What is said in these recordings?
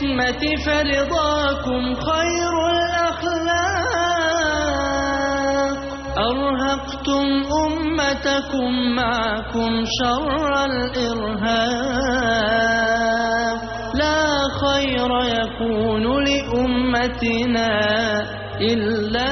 العصمة فرضاكم خير الأخلاق، أرهقتم أمتكم معكم شر الإرهاب، لا خير يكون لأمتنا إلا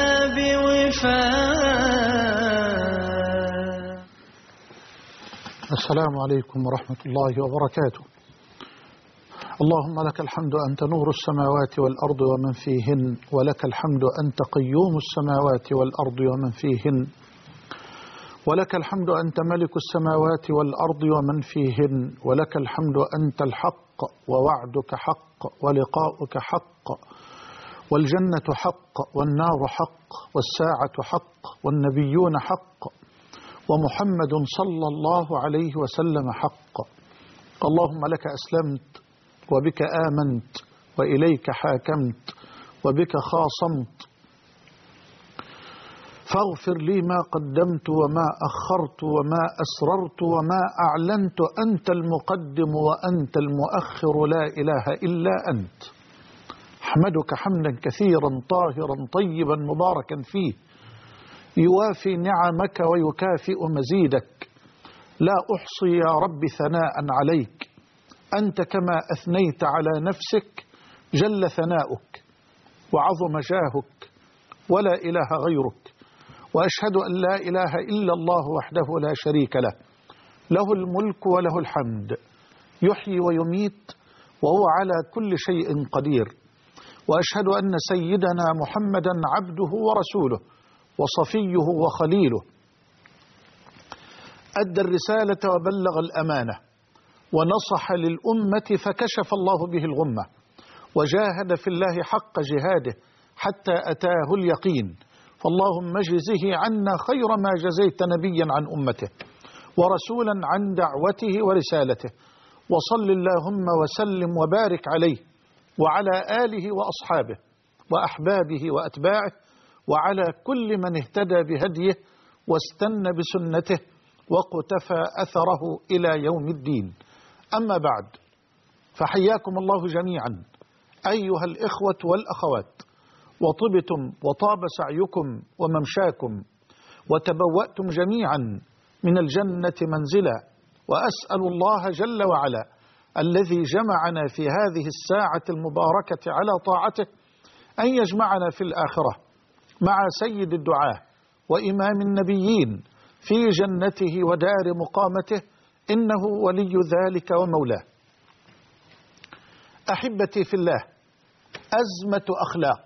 بوفاق. السلام عليكم ورحمة الله وبركاته. اللهم لك الحمد أنت نور السماوات والأرض ومن فيهن، ولك الحمد أنت قيوم السماوات والأرض ومن فيهن، ولك الحمد أنت ملك السماوات والأرض ومن فيهن، ولك الحمد أنت الحق ووعدك حق ولقاؤك حق، والجنة حق والنار حق والساعة حق والنبيون حق ومحمد صلى الله عليه وسلم حق. اللهم لك أسلمت وبك آمنت وإليك حاكمت وبك خاصمت، فاغفر لي ما قدمت وما أخرت وما أسررت وما أعلنت، أنت المقدم وأنت المؤخر، لا إله إلا أنت. أحمدك حمدا كثيرا طاهرا طيبا مباركا فيه، يوافي نعمك ويكافئ مزيدك، لا أحصي يا رب ثناء عليك، أنت كما أثنيت على نفسك جل ثناؤك وعظم جاهك ولا إله غيرك، وأشهد أن لا إله إلا الله وحده لا شريك له، له الملك وله الحمد، يحيي ويميت وهو على كل شيء قدير. وأشهد أن سيدنا محمدا عبده ورسوله وصفيه وخليله، أدى الرسالة وبلغ الأمانة ونصح للأمة فكشف الله به الغمة، وجاهد في الله حق جهاده حتى أتاه اليقين، فاللهم اجزه عنا خير ما جزيت نبيا عن أمته ورسولا عن دعوته ورسالته، وصل اللهم وسلم وبارك عليه وعلى آله وأصحابه وأحبابه وأتباعه وعلى كل من اهتدى بهديه واستنى بسنته وقتفى أثره إلى يوم الدين. أما بعد، فحياكم الله جميعا أيها الإخوة والأخوات، وطبتم وطاب سعيكم وممشاكم، وتبوأتم جميعا من الجنة منزلا، وأسأل الله جل وعلا الذي جمعنا في هذه الساعة المباركة على طاعته أن يجمعنا في الآخرة مع سيد الدعاة وإمام النبيين في جنته ودار مقامته، إنه ولي ذلك ومولاه. أحبتي في الله، أزمة أخلاق،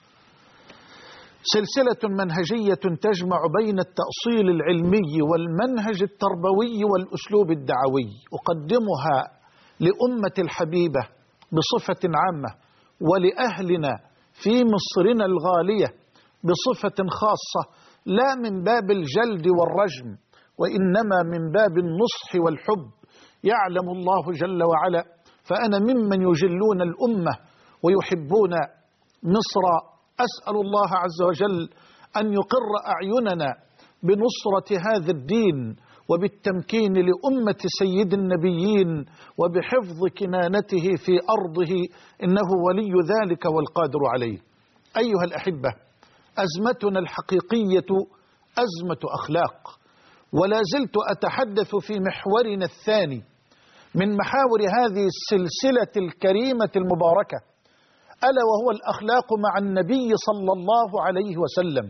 سلسلة منهجية تجمع بين التأصيل العلمي والمنهج التربوي والأسلوب الدعوي، أقدمها لأمة الحبيبة بصفة عامة، ولأهلنا في مصرنا الغالية بصفة خاصة، لا من باب الجلد والرجم، وإنما من باب النصح والحب. يعلم الله جل وعلا فأنا ممن يجلون الأمة ويحبون مصر. أسأل الله عز وجل أن يقر أعيننا بنصرة هذا الدين وبالتمكين لأمة سيد النبيين وبحفظ كنانته في أرضه، إنه ولي ذلك والقادر عليه. أيها الأحبة، أزمتنا الحقيقية أزمة أخلاق، ولا زلت أتحدث في محورنا الثاني من محاور هذه السلسلة الكريمة المباركة، ألا وهو الأخلاق مع النبي صلى الله عليه وسلم.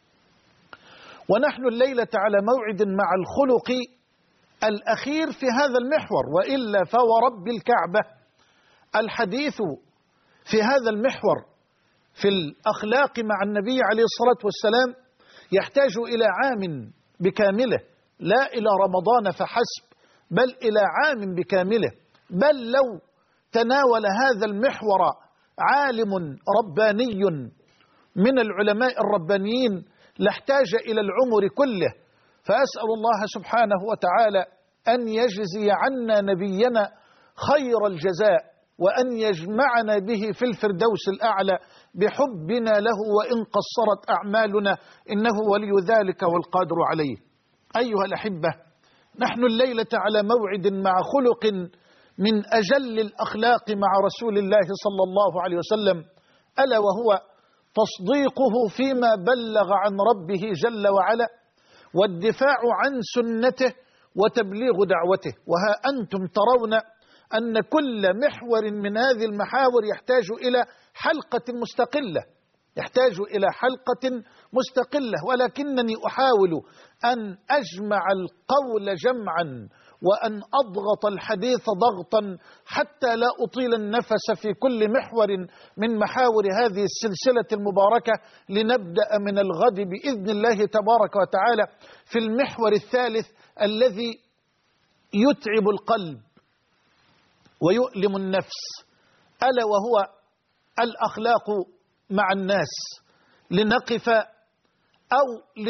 ونحن الليلة على موعد مع الخلق الأخير في هذا المحور، وإلا فورب الكعبة الحديث في هذا المحور في الأخلاق مع النبي عليه الصلاة والسلام يحتاج إلى عام بكامله، لا إلى رمضان فحسب، بل إلى عام بكامله. بل لو تناول هذا المحور عالم رباني من العلماء الربانيين لاحتاج إلى العمر كله. فأسأل الله سبحانه وتعالى أن يجزي عنا نبينا خير الجزاء، وأن يجمعنا به في الفردوس الأعلى بحبنا له وإن قصرت أعمالنا، إنه ولي ذلك والقادر عليه. أيها الأحبة، نحن الليلة على موعد مع خلق من أجل الأخلاق مع رسول الله صلى الله عليه وسلم، ألا وهو تصديقه فيما بلغ عن ربه جل وعلا، والدفاع عن سنته وتبليغ دعوته. وها أنتم ترون أن كل محور من هذه المحاور يحتاج إلى حلقة مستقلة، ولكنني أحاول أن أجمع القول جمعا وأن أضغط الحديث ضغطا حتى لا أطيل النفس في كل محور من محاور هذه السلسلة المباركة، لنبدأ من الغد بإذن الله تبارك وتعالى في المحور الثالث الذي يتعب القلب ويؤلم النفس، ألا وهو الأخلاق مع الناس. لنقف أو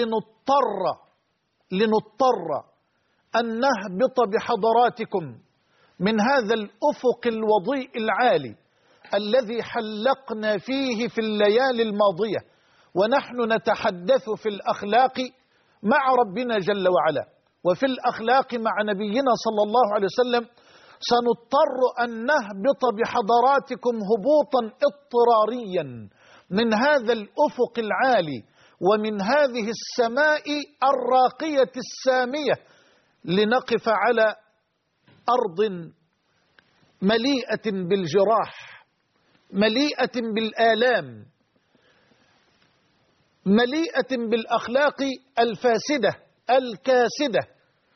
لنضطر أن نهبط بحضراتكم من هذا الأفق الوضيء العالي الذي حلقنا فيه في الليالي الماضية، ونحن نتحدث في الأخلاق مع ربنا جل وعلا وفي الأخلاق مع نبينا صلى الله عليه وسلم. سنضطر أن نهبط بحضراتكم هبوطا اضطراريا من هذا الأفق العالي ومن هذه السماء الراقية السامية، لنقف على أرض مليئة بالجراح، مليئة بالآلام، مليئة بالأخلاق الفاسدة الكاسدة.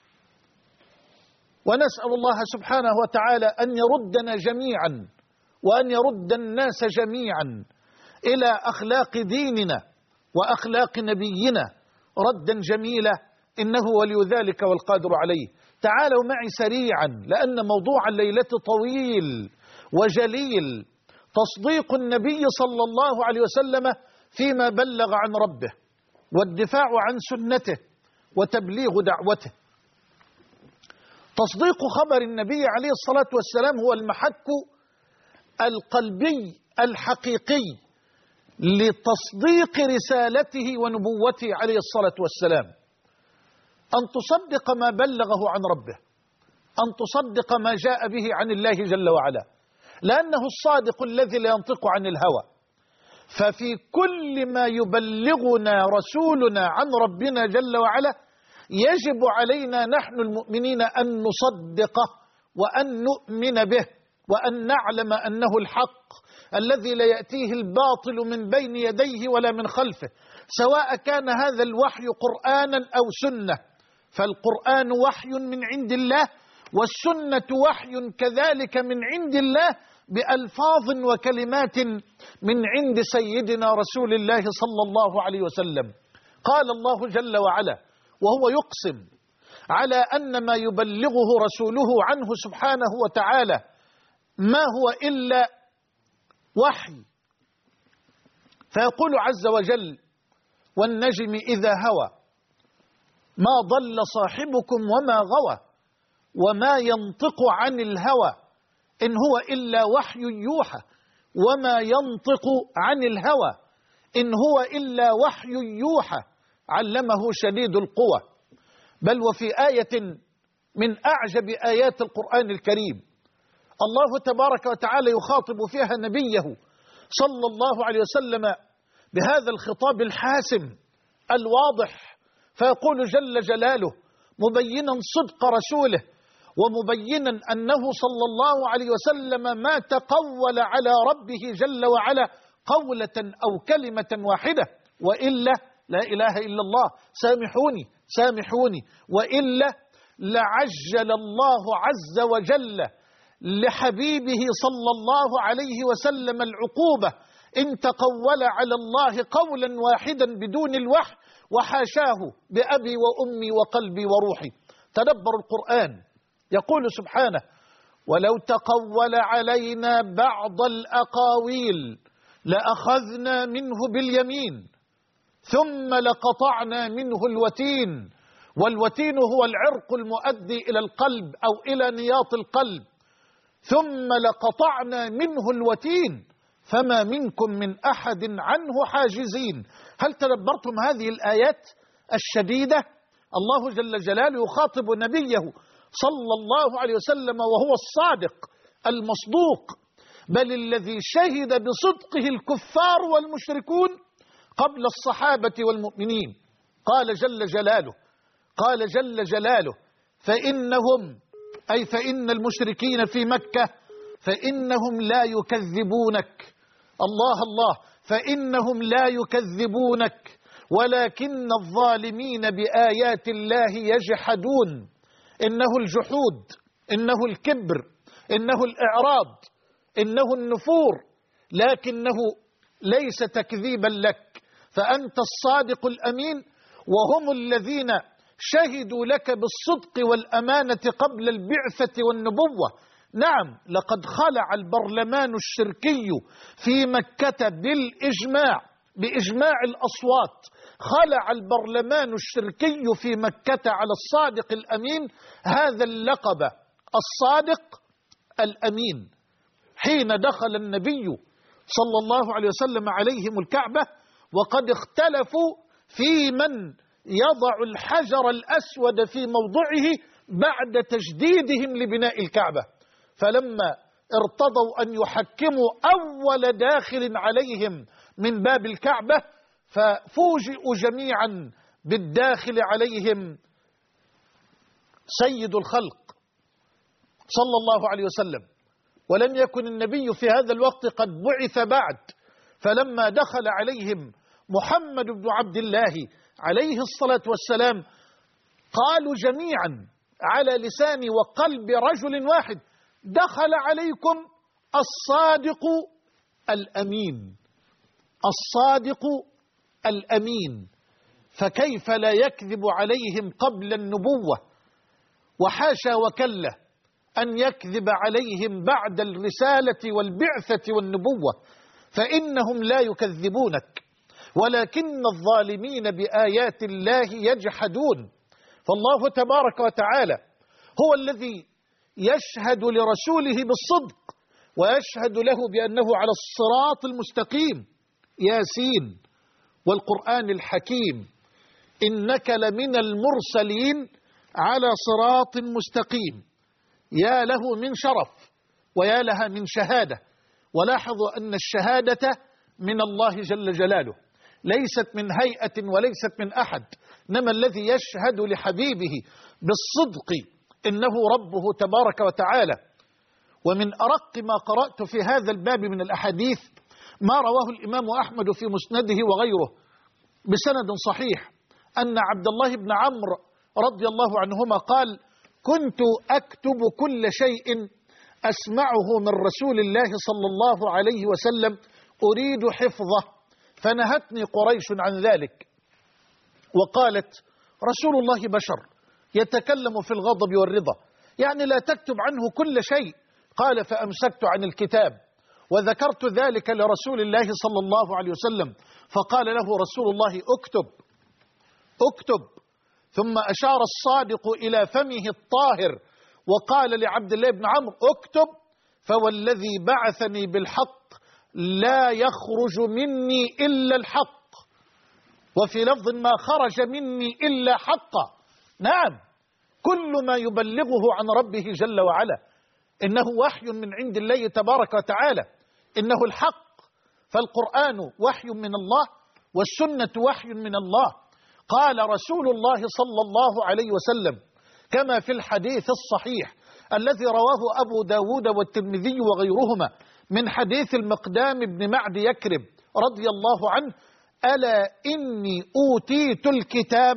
ونسأل الله سبحانه وتعالى أن يردنا جميعا وأن يرد الناس جميعا إلى أخلاق ديننا وأخلاق نبينا ردا جميلا، إنه ولي ذلك والقادر عليه. تعالوا معي سريعا لأن موضوع الليلة طويل وجليل، تصديق النبي صلى الله عليه وسلم فيما بلغ عن ربه، والدفاع عن سنته وتبليغ دعوته. تصديق خبر النبي عليه الصلاة والسلام هو المحك القلبي الحقيقي لتصديق رسالته ونبوته عليه الصلاة والسلام. أن تصدق ما بلغه عن ربه، أن تصدق ما جاء به عن الله جل وعلا، لأنه الصادق الذي لا ينطق عن الهوى. ففي كل ما يبلغنا رسولنا عن ربنا جل وعلا يجب علينا نحن المؤمنين أن نصدقه وأن نؤمن به وأن نعلم أنه الحق الذي لا يأتيه الباطل من بين يديه ولا من خلفه، سواء كان هذا الوحي قرآنا أو سنة. فالقرآن وحي من عند الله، والسنة وحي كذلك من عند الله بألفاظ وكلمات من عند سيدنا رسول الله صلى الله عليه وسلم. قال الله جل وعلا وهو يقسم على أن ما يبلغه رسوله عنه سبحانه وتعالى ما هو إلا وحي، فيقول عز وجل: والنجم إذا هوى ما ضل صاحبكم وما غوى وما ينطق عن الهوى إن هو إلا وحي يوحى وما ينطق عن الهوى إن هو إلا وحي يوحى علمه شديد القوى. بل وفي آية من أعجب آيات القرآن الكريم الله تبارك وتعالى يخاطب فيها نبيه صلى الله عليه وسلم بهذا الخطاب الحاسم الواضح، فيقول جل جلاله مبينا صدق رسوله ومبينا أنه صلى الله عليه وسلم ما تقول على ربه جل وعلا قولة أو كلمة واحدة، وإلا لا إله إلا الله، سامحوني وإلا لعجل الله عز وجل لحبيبه صلى الله عليه وسلم العقوبة إن تقول على الله قولا واحدا بدون الوحي، وحاشاه بأبي وأمي وقلبي وروحي. تدبر القرآن، يقول سبحانه: ولو تقول علينا بعض الأقاويل لأخذنا منه باليمين ثم لقطعنا منه الوتين. والوتين هو العرق المؤدي إلى القلب أو إلى نياط القلب. ثم لقطعنا منه الوتين فما منكم من أحد عنه حاجزين. هل تدبرتم هذه الآيات الشديدة؟ الله جل جلاله يخاطب نبيه صلى الله عليه وسلم وهو الصادق المصدوق، بل الذي شهد بصدقه الكفار والمشركون قبل الصحابة والمؤمنين. قال جل جلاله فإنهم أي فإن المشركين في مكة فإنهم لا يكذبونك، الله فإنهم لا يكذبونك ولكن الظالمين بآيات الله يجحدون. إنه الجحود، إنه الكبر، إنه الإعراض، إنه النفور، لكنه ليس تكذيبا لك، فأنت الصادق الأمين، وهم الذين شهدوا لك بالصدق والأمانة قبل البعثة والنبوة. نعم، لقد خلع البرلمان الشركي في مكة بإجماع الأصوات، خلع البرلمان الشركي في مكة على الصادق الأمين هذا اللقب، الصادق الأمين، حين دخل النبي صلى الله عليه وسلم عليهم الكعبة، وقد اختلفوا في من يضع الحجر الأسود في موضعه بعد تجديدهم لبناء الكعبة، فلما ارتضوا أن يحكموا أول داخل عليهم من باب الكعبة ففوجئوا جميعا بالداخل عليهم سيد الخلق صلى الله عليه وسلم، ولم يكن النبي في هذا الوقت قد بعث بعد. فلما دخل عليهم محمد بن عبد الله عليه الصلاة والسلام قالوا جميعا على لسان وقلب رجل واحد: دخل عليكم الصادق الأمين، الصادق الأمين، فكيف لا يكذب عليهم قبل النبوة، وحاشا وكلا أن يكذب عليهم بعد الرسالة والبعثة والنبوة، فإنهم لا يكذبونك ولكن الظالمين بآيات الله يجحدون. فالله تبارك وتعالى هو الذي يشهد لرسوله بالصدق ويشهد له بأنه على الصراط المستقيم. ياسين والقرآن الحكيم إنك لمن المرسلين على صراط مستقيم. يا له من شرف ويا لها من شهادة. ولاحظوا أن الشهادة من الله جل جلاله، ليست من هيئة وليست من أحد، إنما الذي يشهد لحبيبه بالصدق إنه ربه تبارك وتعالى. ومن أرق ما قرأت في هذا الباب من الأحاديث ما رواه الإمام أحمد في مسنده وغيره بسند صحيح أن عبد الله بن عمرو رضي الله عنهما قال: كنت أكتب كل شيء أسمعه من رسول الله صلى الله عليه وسلم أريد حفظه، فنهتني قريش عن ذلك وقالت: رسول الله بشر يتكلم في الغضب والرضا، يعني لا تكتب عنه كل شيء. قال: فأمسكت عن الكتاب وذكرت ذلك لرسول الله صلى الله عليه وسلم، فقال له رسول الله: اكتب. ثم أشار الصادق إلى فمه الطاهر وقال لعبد الله بن عمرو: اكتب، فوالذي بعثني بالحق لا يخرج مني إلا الحق، وفي لفظ ما خرج مني إلا حقا. نعم، كل ما يبلغه عن ربه جل وعلا إنه وحي من عند الله تبارك وتعالى، إنه الحق. فالقرآن وحي من الله والسنة وحي من الله. قال رسول الله صلى الله عليه وسلم كما في الحديث الصحيح الذي رواه أبو داود والترمذي وغيرهما من حديث المقدام بن معد يكرب رضي الله عنه: ألا إني أوتيت الكتاب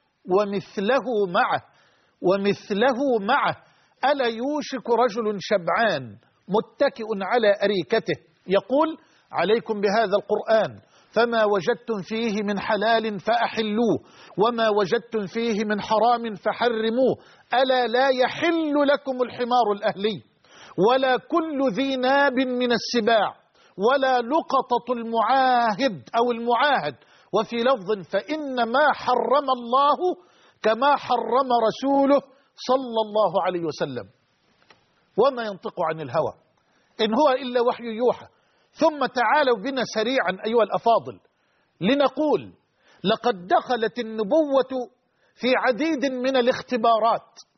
ومثله معه ألا يوشك رجل شبعان متكئ على أريكته يقول: عليكم بهذا القرآن، فما وجدتم فيه من حلال فأحلوه وما وجدتم فيه من حرام فحرموه، ألا لا يحل لكم الحمار الأهلي ولا كل ذي ناب من السباع ولا لقطة المعاهد، وفي لفظ: فإن ما حرم الله كما حرم رسوله صلى الله عليه وسلم. وما ينطق عن الهوى إن هو إلا وحي يوحى. ثم تعالوا بنا سريعا أيها الأفاضل لنقول: لقد دخلت النبوة في عديد من الاختبارات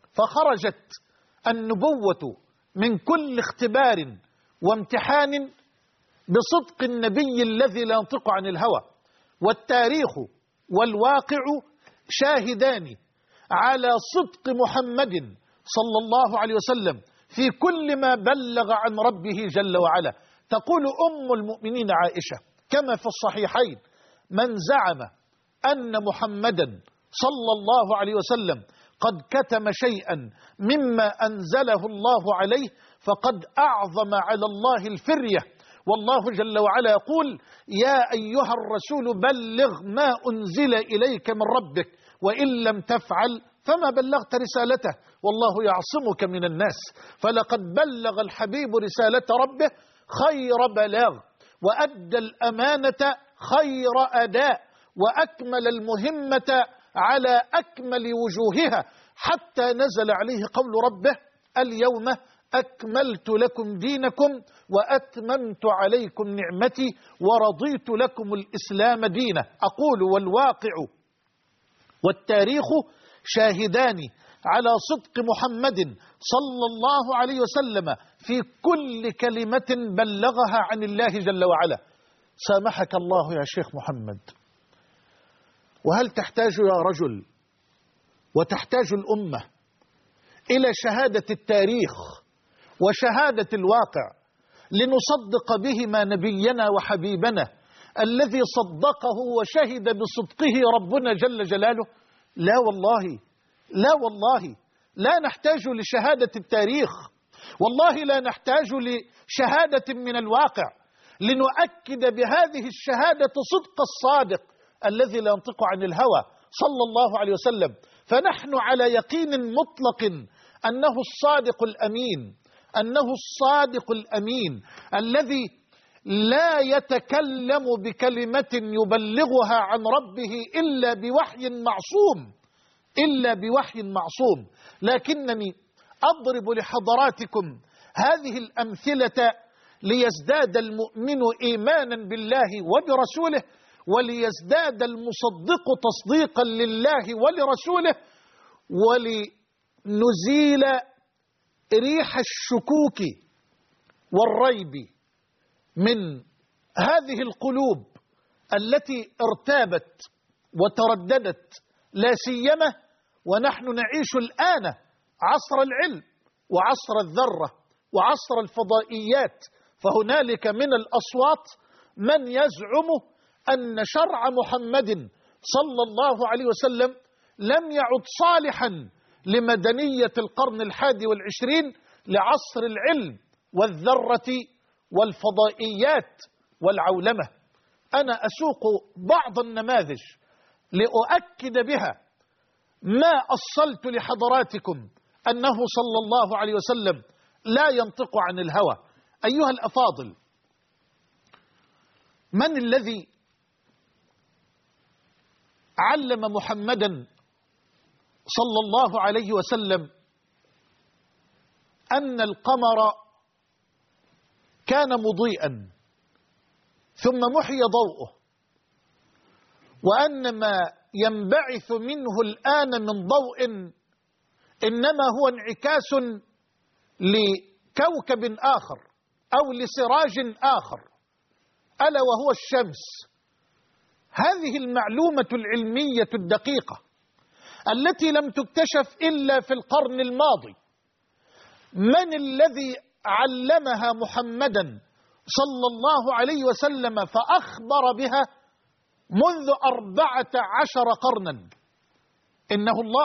فخرجت النبوة من كل اختبار وامتحان بصدق النبي الذي لا ينطق عن الهوى. والتاريخ والواقع شاهدان على صدق محمد صلى الله عليه وسلم في كل ما بلغ عن ربه جل وعلا. تقول أم المؤمنين عائشة كما في الصحيحين: من زعم أن محمدا صلى الله عليه وسلم قد كتم شيئا مما أنزله الله عليه فقد أعظم على الله الفرية. والله جل وعلا يقول: يا أيها الرسول بلغ ما أنزل إليك من ربك وإن لم تفعل فما بلغت رسالته والله يعصمك من الناس. فلقد بلغ الحبيب رسالة ربه خير بلاغ، وأدى الأمانة خير أداء، وأكمل المهمة على أكمل وجوهها، حتى نزل عليه قول ربه: اليوم أكملت لكم دينكم وأتممت عليكم نعمتي ورضيت لكم الإسلام دينا. أقول: والواقع والتاريخ شاهدان على صدق محمد صلى الله عليه وسلم في كل كلمة بلغها عن الله جل وعلا. سامحك الله يا شيخ محمد. وهل تحتاج يا رجل وتحتاج الأمة إلى شهادة التاريخ وشهادة الواقع لنصدق بهما نبينا وحبيبنا الذي صدقه وشهد بصدقه ربنا جل جلاله؟ لا والله، لا والله، لا نحتاج لشهادة التاريخ، والله لا نحتاج لشهادة من الواقع لنؤكد بهذه الشهادة صدق الصادق الذي لا ينطق عن الهوى صلى الله عليه وسلم. فنحن على يقين مطلق أنه الصادق الأمين، أنه الصادق الأمين الذي لا يتكلم بكلمة يبلغها عن ربه إلا بوحي معصوم، إلا بوحي معصوم. لكنني أضرب لحضراتكم هذه الأمثلة ليزداد المؤمن إيمانا بالله وبرسوله، وليزداد المصدق تصديقا لله ولرسوله، ولنزيل ريح الشكوك والريب من هذه القلوب التي ارتابت وترددت، لا سيما ونحن نعيش الآن عصر العلم وعصر الذرة وعصر الفضائيات. فهنالك من الأصوات من يزعم أن شرع محمد صلى الله عليه وسلم لم يعد صالحا لمدنية القرن 21 لعصر العلم والذرة والفضائيات والعولمة. أنا أسوق بعض النماذج لأؤكد بها ما أصلت لحضراتكم أنه صلى الله عليه وسلم لا ينطق عن الهوى. أيها الأفاضل، من الذي علم محمدا صلى الله عليه وسلم أن القمر كان مضيئا ثم محي ضوءه، وأن ما ينبعث منه الآن من ضوء إنما هو انعكاس لكوكب آخر أو لسراج آخر ألا وهو الشمس. هذه المعلومة العلمية الدقيقة التي لم تكتشف إلا في القرن الماضي، من الذي علمها محمدا صلى الله عليه وسلم فأخبر بها منذ 14 قرنا؟ إنه الله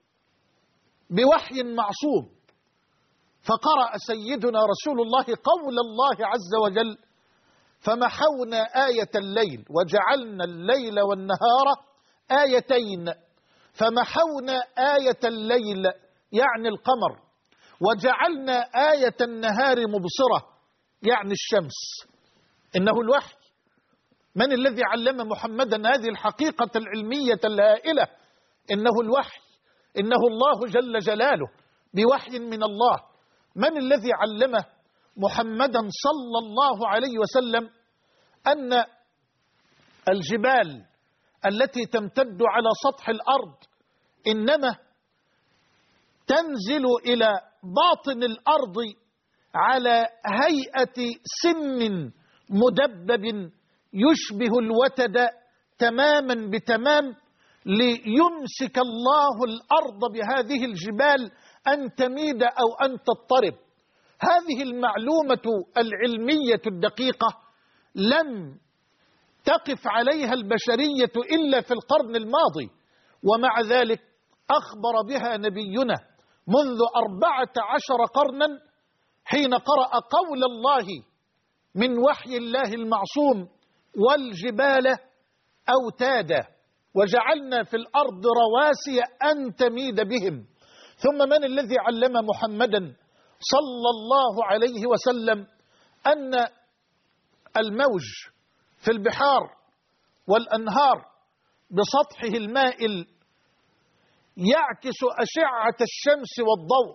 بوحي معصوم. فقرأ سيدنا رسول الله قول الله عز وجل: فمحونا آية الليل وجعلنا الليل والنهار آيتين. فمحونا آية الليل يعني القمر، وجعلنا آية النهار مبصرة يعني الشمس. إنه الوحي. من الذي علم محمدا هذه الحقيقة العلمية الهائلة؟ إنه الوحي، إنه الله جل جلاله بوحي من الله. من الذي علم محمدا صلى الله عليه وسلم أن الجبال التي تمتد على سطح الأرض إنما تنزل إلى باطن الأرض على هيئة سن مدبب يشبه الوتد تماما بتمام، ليمسك الله الأرض بهذه الجبال أن تميد أو أن تضطرب. هذه المعلومة العلمية الدقيقة لم تقف عليها البشرية إلا في القرن الماضي، ومع ذلك أخبر بها نبينا منذ 14 قرنا حين قرأ قول الله من وحي الله المعصوم: والجبال أوتادا وجعلنا في الأرض رواسي أن تميد بهم. ثم من الذي علم محمدا صلى الله عليه وسلم أن الموج في البحار والأنهار بسطحه المائل يعكس أشعة الشمس والضوء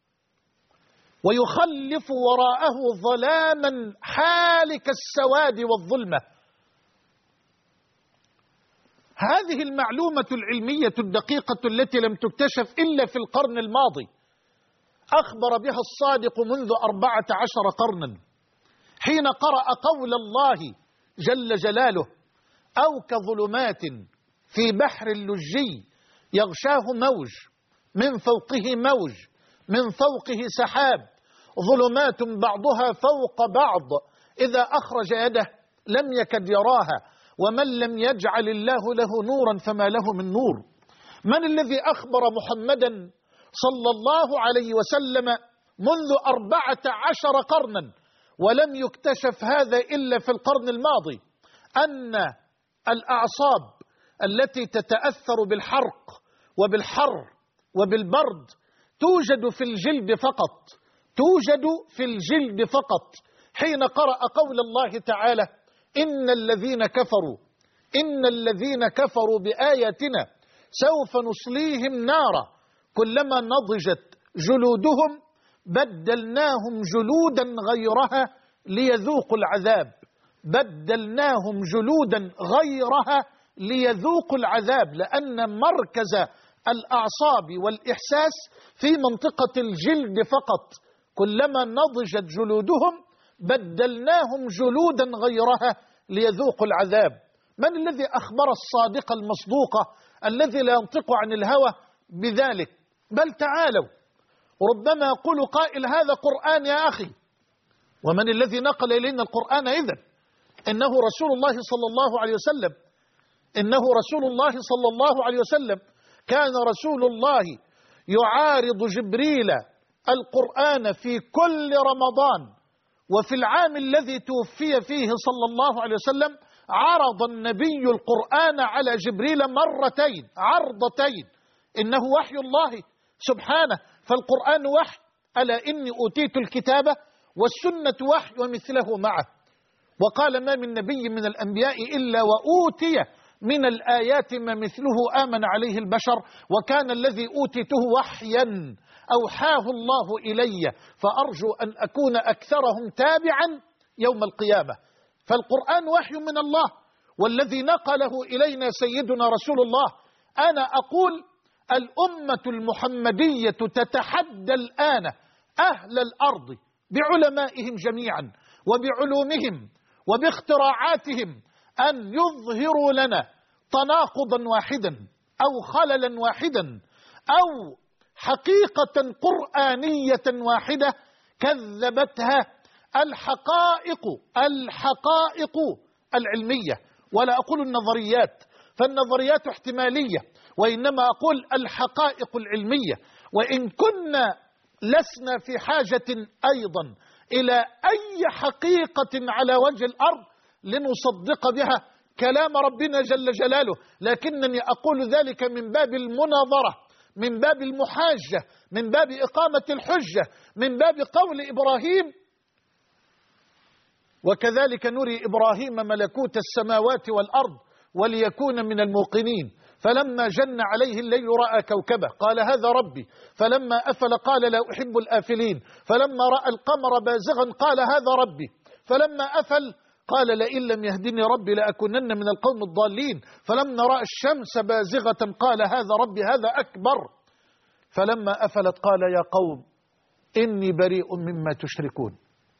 ويخلف وراءه ظلاما حالك السواد والظلمة؟ هذه المعلومة العلمية الدقيقة التي لم تكتشف إلا في القرن الماضي أخبر بها الصادق منذ 14 قرنا حين قرأ قول الله جل جلاله: أو كظلمات في بحر اللجي يغشاه موج من فوقه موج من فوقه سحاب ظلمات بعضها فوق بعض إذا أخرج يده لم يكد يراها ومن لم يجعل الله له نورا فما له من نور. من الذي أخبر محمدا صلى الله عليه وسلم منذ 14 قرنا ولم يكتشف هذا إلا في القرن الماضي أن الأعصاب التي تتأثر بالحرق وبالحر وبالبرد توجد في الجلد فقط، توجد في الجلد فقط. حين قرأ قول الله تعالى: إن الذين كفروا بآياتنا سوف نصليهم نارا كلما نضجت جلودهم بدلناهم جلودا غيرها ليذوقوا العذاب، بدلناهم جلودا غيرها ليذوقوا العذاب، لأن مركز الأعصاب والإحساس في منطقة الجلد فقط. كلما نضجت جلودهم بدلناهم جلودا غيرها ليذوقوا العذاب. من الذي أخبر الصادق المصدوق الذي لا ينطق عن الهوى بذلك؟ بل تعالوا، ربما يقول قائل: هذا قرآن يا أخي. ومن الذي نقل إلينا القرآن إذن؟ إنه رسول الله صلى الله عليه وسلم، إنه رسول الله صلى الله عليه وسلم. كان رسول الله يعارض جبريل القرآن في كل رمضان، وفي العام الذي توفي فيه صلى الله عليه وسلم عرض النبي القرآن على جبريل مرتين عرضتين. إنه وحي الله سبحانه، فالقرآن وحي. ألا إني أوتيت الكتاب والسنة وحي ومثله معه. وقال: ما من نبي من الأنبياء إلا وأوتي من الآيات ما مثله آمن عليه البشر، وكان الذي أوتيته وحيا أوحاه الله إلي، فأرجو أن أكون أكثرهم تابعا يوم القيامة. فالقرآن وحي من الله، والذي نقله إلينا سيدنا رسول الله. أنا أقول: الأمة المحمدية تتحدى الآن أهل الأرض بعلمائهم جميعا وبعلومهم وباختراعاتهم أن يظهروا لنا تناقضا واحدا أو خللا واحدا أو حقيقة قرآنية واحدة كذبتها الحقائق العلمية. ولا أقول النظريات، فالنظريات احتمالية، وإنما أقول الحقائق العلمية. وإن كنا لسنا في حاجة أيضا إلى أي حقيقة على وجه الأرض لنصدق بها كلام ربنا جل جلاله، لكنني أقول ذلك من باب المناظرة، من باب المحاجة، من باب إقامة الحجة، من باب قول إبراهيم: وكذلك نري إبراهيم ملكوت السماوات والأرض وليكون من الموقنين، فلما جن عليه الليل رأى كوكبا قال هذا ربي، فلما أفل قال لا أحب الآفلين، فلما رأى القمر بازغا قال هذا ربي، فلما أفل قال لئن لم يهدني ربي لأكونن من القوم الضالين، فلما رأى الشمس بازغة قال هذا ربي هذا أكبر. فلما أفلت قال يا قوم إني بريء مما تشركون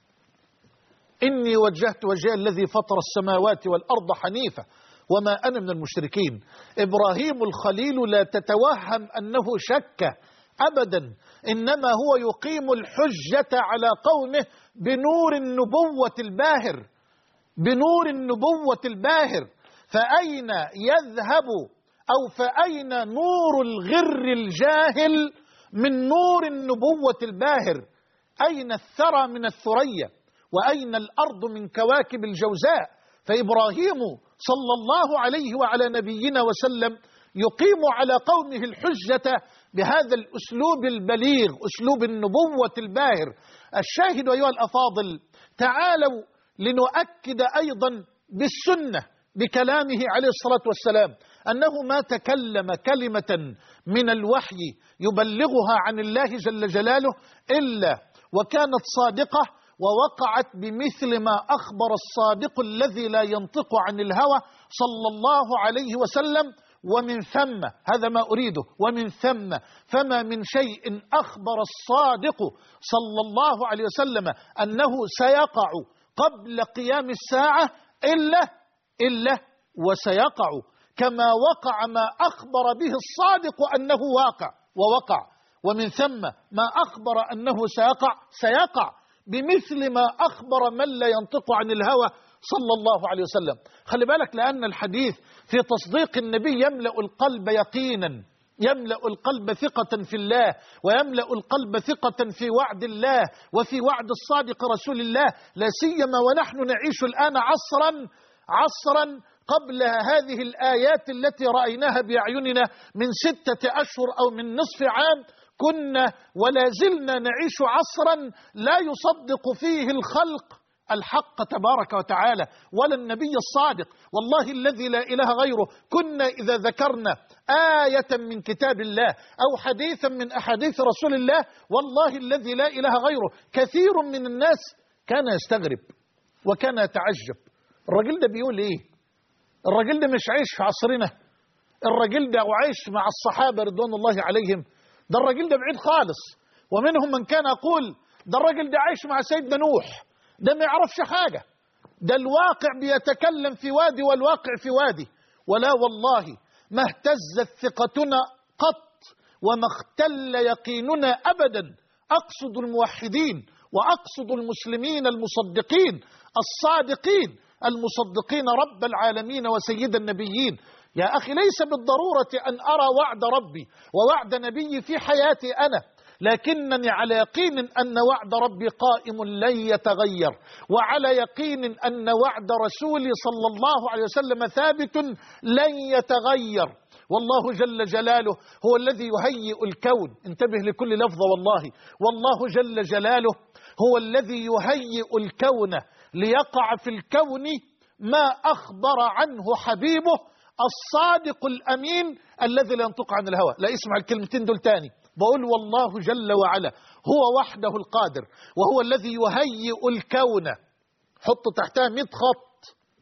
إني وجهت وجهي الذي فطر السماوات والأرض حنيفة وما أنا من المشركين. إبراهيم الخليل لا تتوهم أنه شك أبدا، إنما هو يقيم الحجة على قومه بنور النبوة الباهر، بنور النبوة الباهر. فأين يذهب أو فأين نور الغر الجاهل من نور النبوة الباهر؟ أين الثرى من الثريا وأين الأرض من كواكب الجوزاء؟ فإبراهيم صلى الله عليه وعلى نبينا وسلم يقيم على قومه الحجة بهذا الأسلوب البليغ، أسلوب النبوة الباهر. الشاهد أيها الأفاضل، تعالوا لنؤكد أيضا بالسنة بكلامه عليه الصلاة والسلام أنه ما تكلم كلمة من الوحي يبلغها عن الله جل جلاله إلا وكانت صادقة ووقعت بمثل ما أخبر الصادق الذي لا ينطق عن الهوى صلى الله عليه وسلم. ومن ثم، هذا ما أريده، ومن ثم فما من شيء أخبر الصادق صلى الله عليه وسلم أنه سيقع قبل قيام الساعة إلا وسيقع كما وقع ما أخبر به الصادق أنه ووقع. ومن ثم ما أخبر أنه سيقع بمثل ما أخبر من لا ينطق عن الهوى صلى الله عليه وسلم. خلي بالك، لأن الحديث في تصديق النبي يملأ القلب يقينا، يملأ القلب ثقة في الله، ويملأ القلب ثقة في وعد الله وفي وعد الصادق رسول الله، لا سيما ونحن نعيش الآن عصرا قبل هذه الآيات التي رأيناها بأعيننا من 6 أشهر أو من نصف عام. كنا ولا زلنا نعيش عصرا لا يصدق فيه الخلق الحق تبارك وتعالى ولا النبي الصادق. والله الذي لا إله غيره، كنا إذا ذكرنا آية من كتاب الله أو حديثا من أحاديث رسول الله، والله الذي لا إله غيره، كثير من الناس كان يستغرب وكان يتعجب. الرجل ده بيقول إيه؟ الرجل ده مش عايش في عصرنا، الرجل ده عايش مع الصحابة رضوان الله عليهم، ده الرجل ده بعيد خالص. ومنهم من كان يقول ده الرجل ده عايش مع سيدنا نوح، ده ما يعرفش حاجة، ده الواقع بيتكلم في وادي والواقع في وادي. ولا والله ما اهتزت ثقتنا قط وما اختل يقيننا أبدا. أقصد الموحدين وأقصد المسلمين المصدقين الصادقين المصدقين رب العالمين وسيد النبيين. يا أخي، ليس بالضرورة أن أرى وعد ربي ووعد نبي في حياتي أنا، لكنني على يقين أن وعد ربي قائم لن يتغير، وعلى يقين أن وعد رسولي صلى الله عليه وسلم ثابت لن يتغير. والله جل جلاله هو الذي يهيئ الكون، انتبه لكل لفظة، والله جل جلاله هو الذي يهيئ الكون ليقع في الكون ما أخبر عنه حبيبه الصادق الأمين الذي لا ينطق عن الهوى. لا اسمع الكلمتين دول تاني، بقول والله جل وعلا هو وحده القادر وهو الذي يهيئ الكون. حط تحتها 100 خط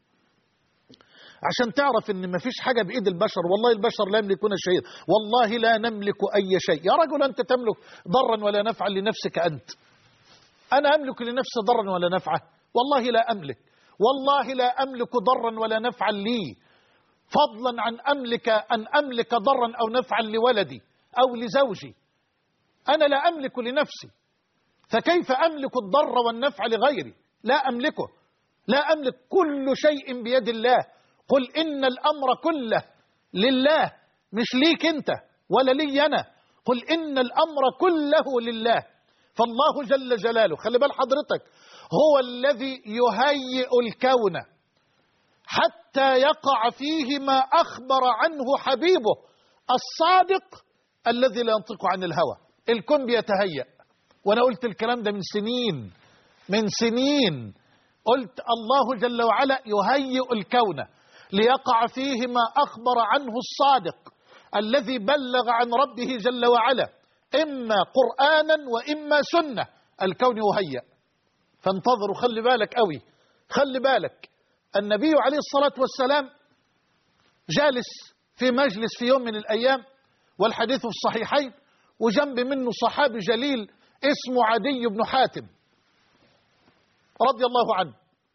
عشان تعرف ان مفيش حاجة بإيد البشر. والله البشر لا يملكون شيئا، والله لا نملك أي شيء. يا رجل أنت تملك ضرا ولا نفعا لنفسك أنت، أنا أملك لنفسي ضرا ولا نفعا؟ والله لا أملك، والله لا أملك ضرا ولا نفعا لي، فضلا عن أن أملك ضرا أو نفعا لولدي أو لزوجي. أنا لا أملك لنفسي، فكيف أملك الضر والنفع لغيري؟ لا أملكه، لا أملك. كل شيء بيد الله. قل إن الأمر كله لله، مش ليك أنت ولا لي أنا. قل إن الأمر كله لله. فالله جل جلاله، خلي بال حضرتك، هو الذي يهيئ الكون حتى يقع فيه ما أخبر عنه حبيبه الصادق الذي لا ينطق عن الهوى. الكون بيتهيأ، وأنا قلت الكلام ده من سنين قلت الله جل وعلا يهيئ الكون ليقع فيه ما أخبر عنه الصادق الذي بلغ عن ربه جل وعلا، إما قرآنا وإما سنة. الكون يهيأ، فانتظروا. خلي بالك قوي، خلي بالك. النبي عليه الصلاة والسلام جالس في مجلس في يوم من الأيام، والحديث في الصحيحين، وجنب منه صحابي جليل اسمه عدي بن حاتم رضي الله عنه.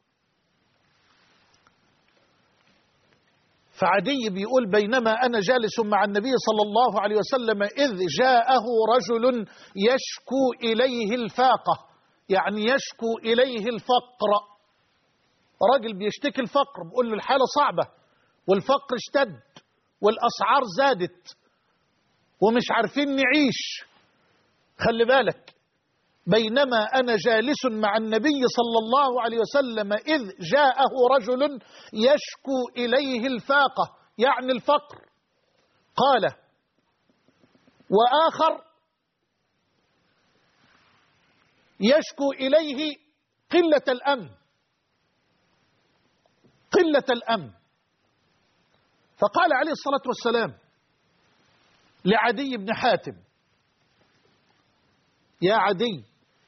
فعدي بيقول بينما أنا جالس مع النبي صلى الله عليه وسلم إذ جاءه رجل يشكو إليه الفاقة، يعني يشكو إليه الفقر. راجل بيشتكي الفقر، بيقول له الحالة صعبة والفقر اشتد والأسعار زادت ومش عارفين نعيش. خلي بالك، بينما أنا جالس مع النبي صلى الله عليه وسلم إذ جاءه رجل يشكو إليه الفاقة، يعني الفقر. قال: وآخر يشكو إليه قلة الأمن، قلة الأمن. فقال عليه الصلاة والسلام لعدي بن حاتم: يا عدي،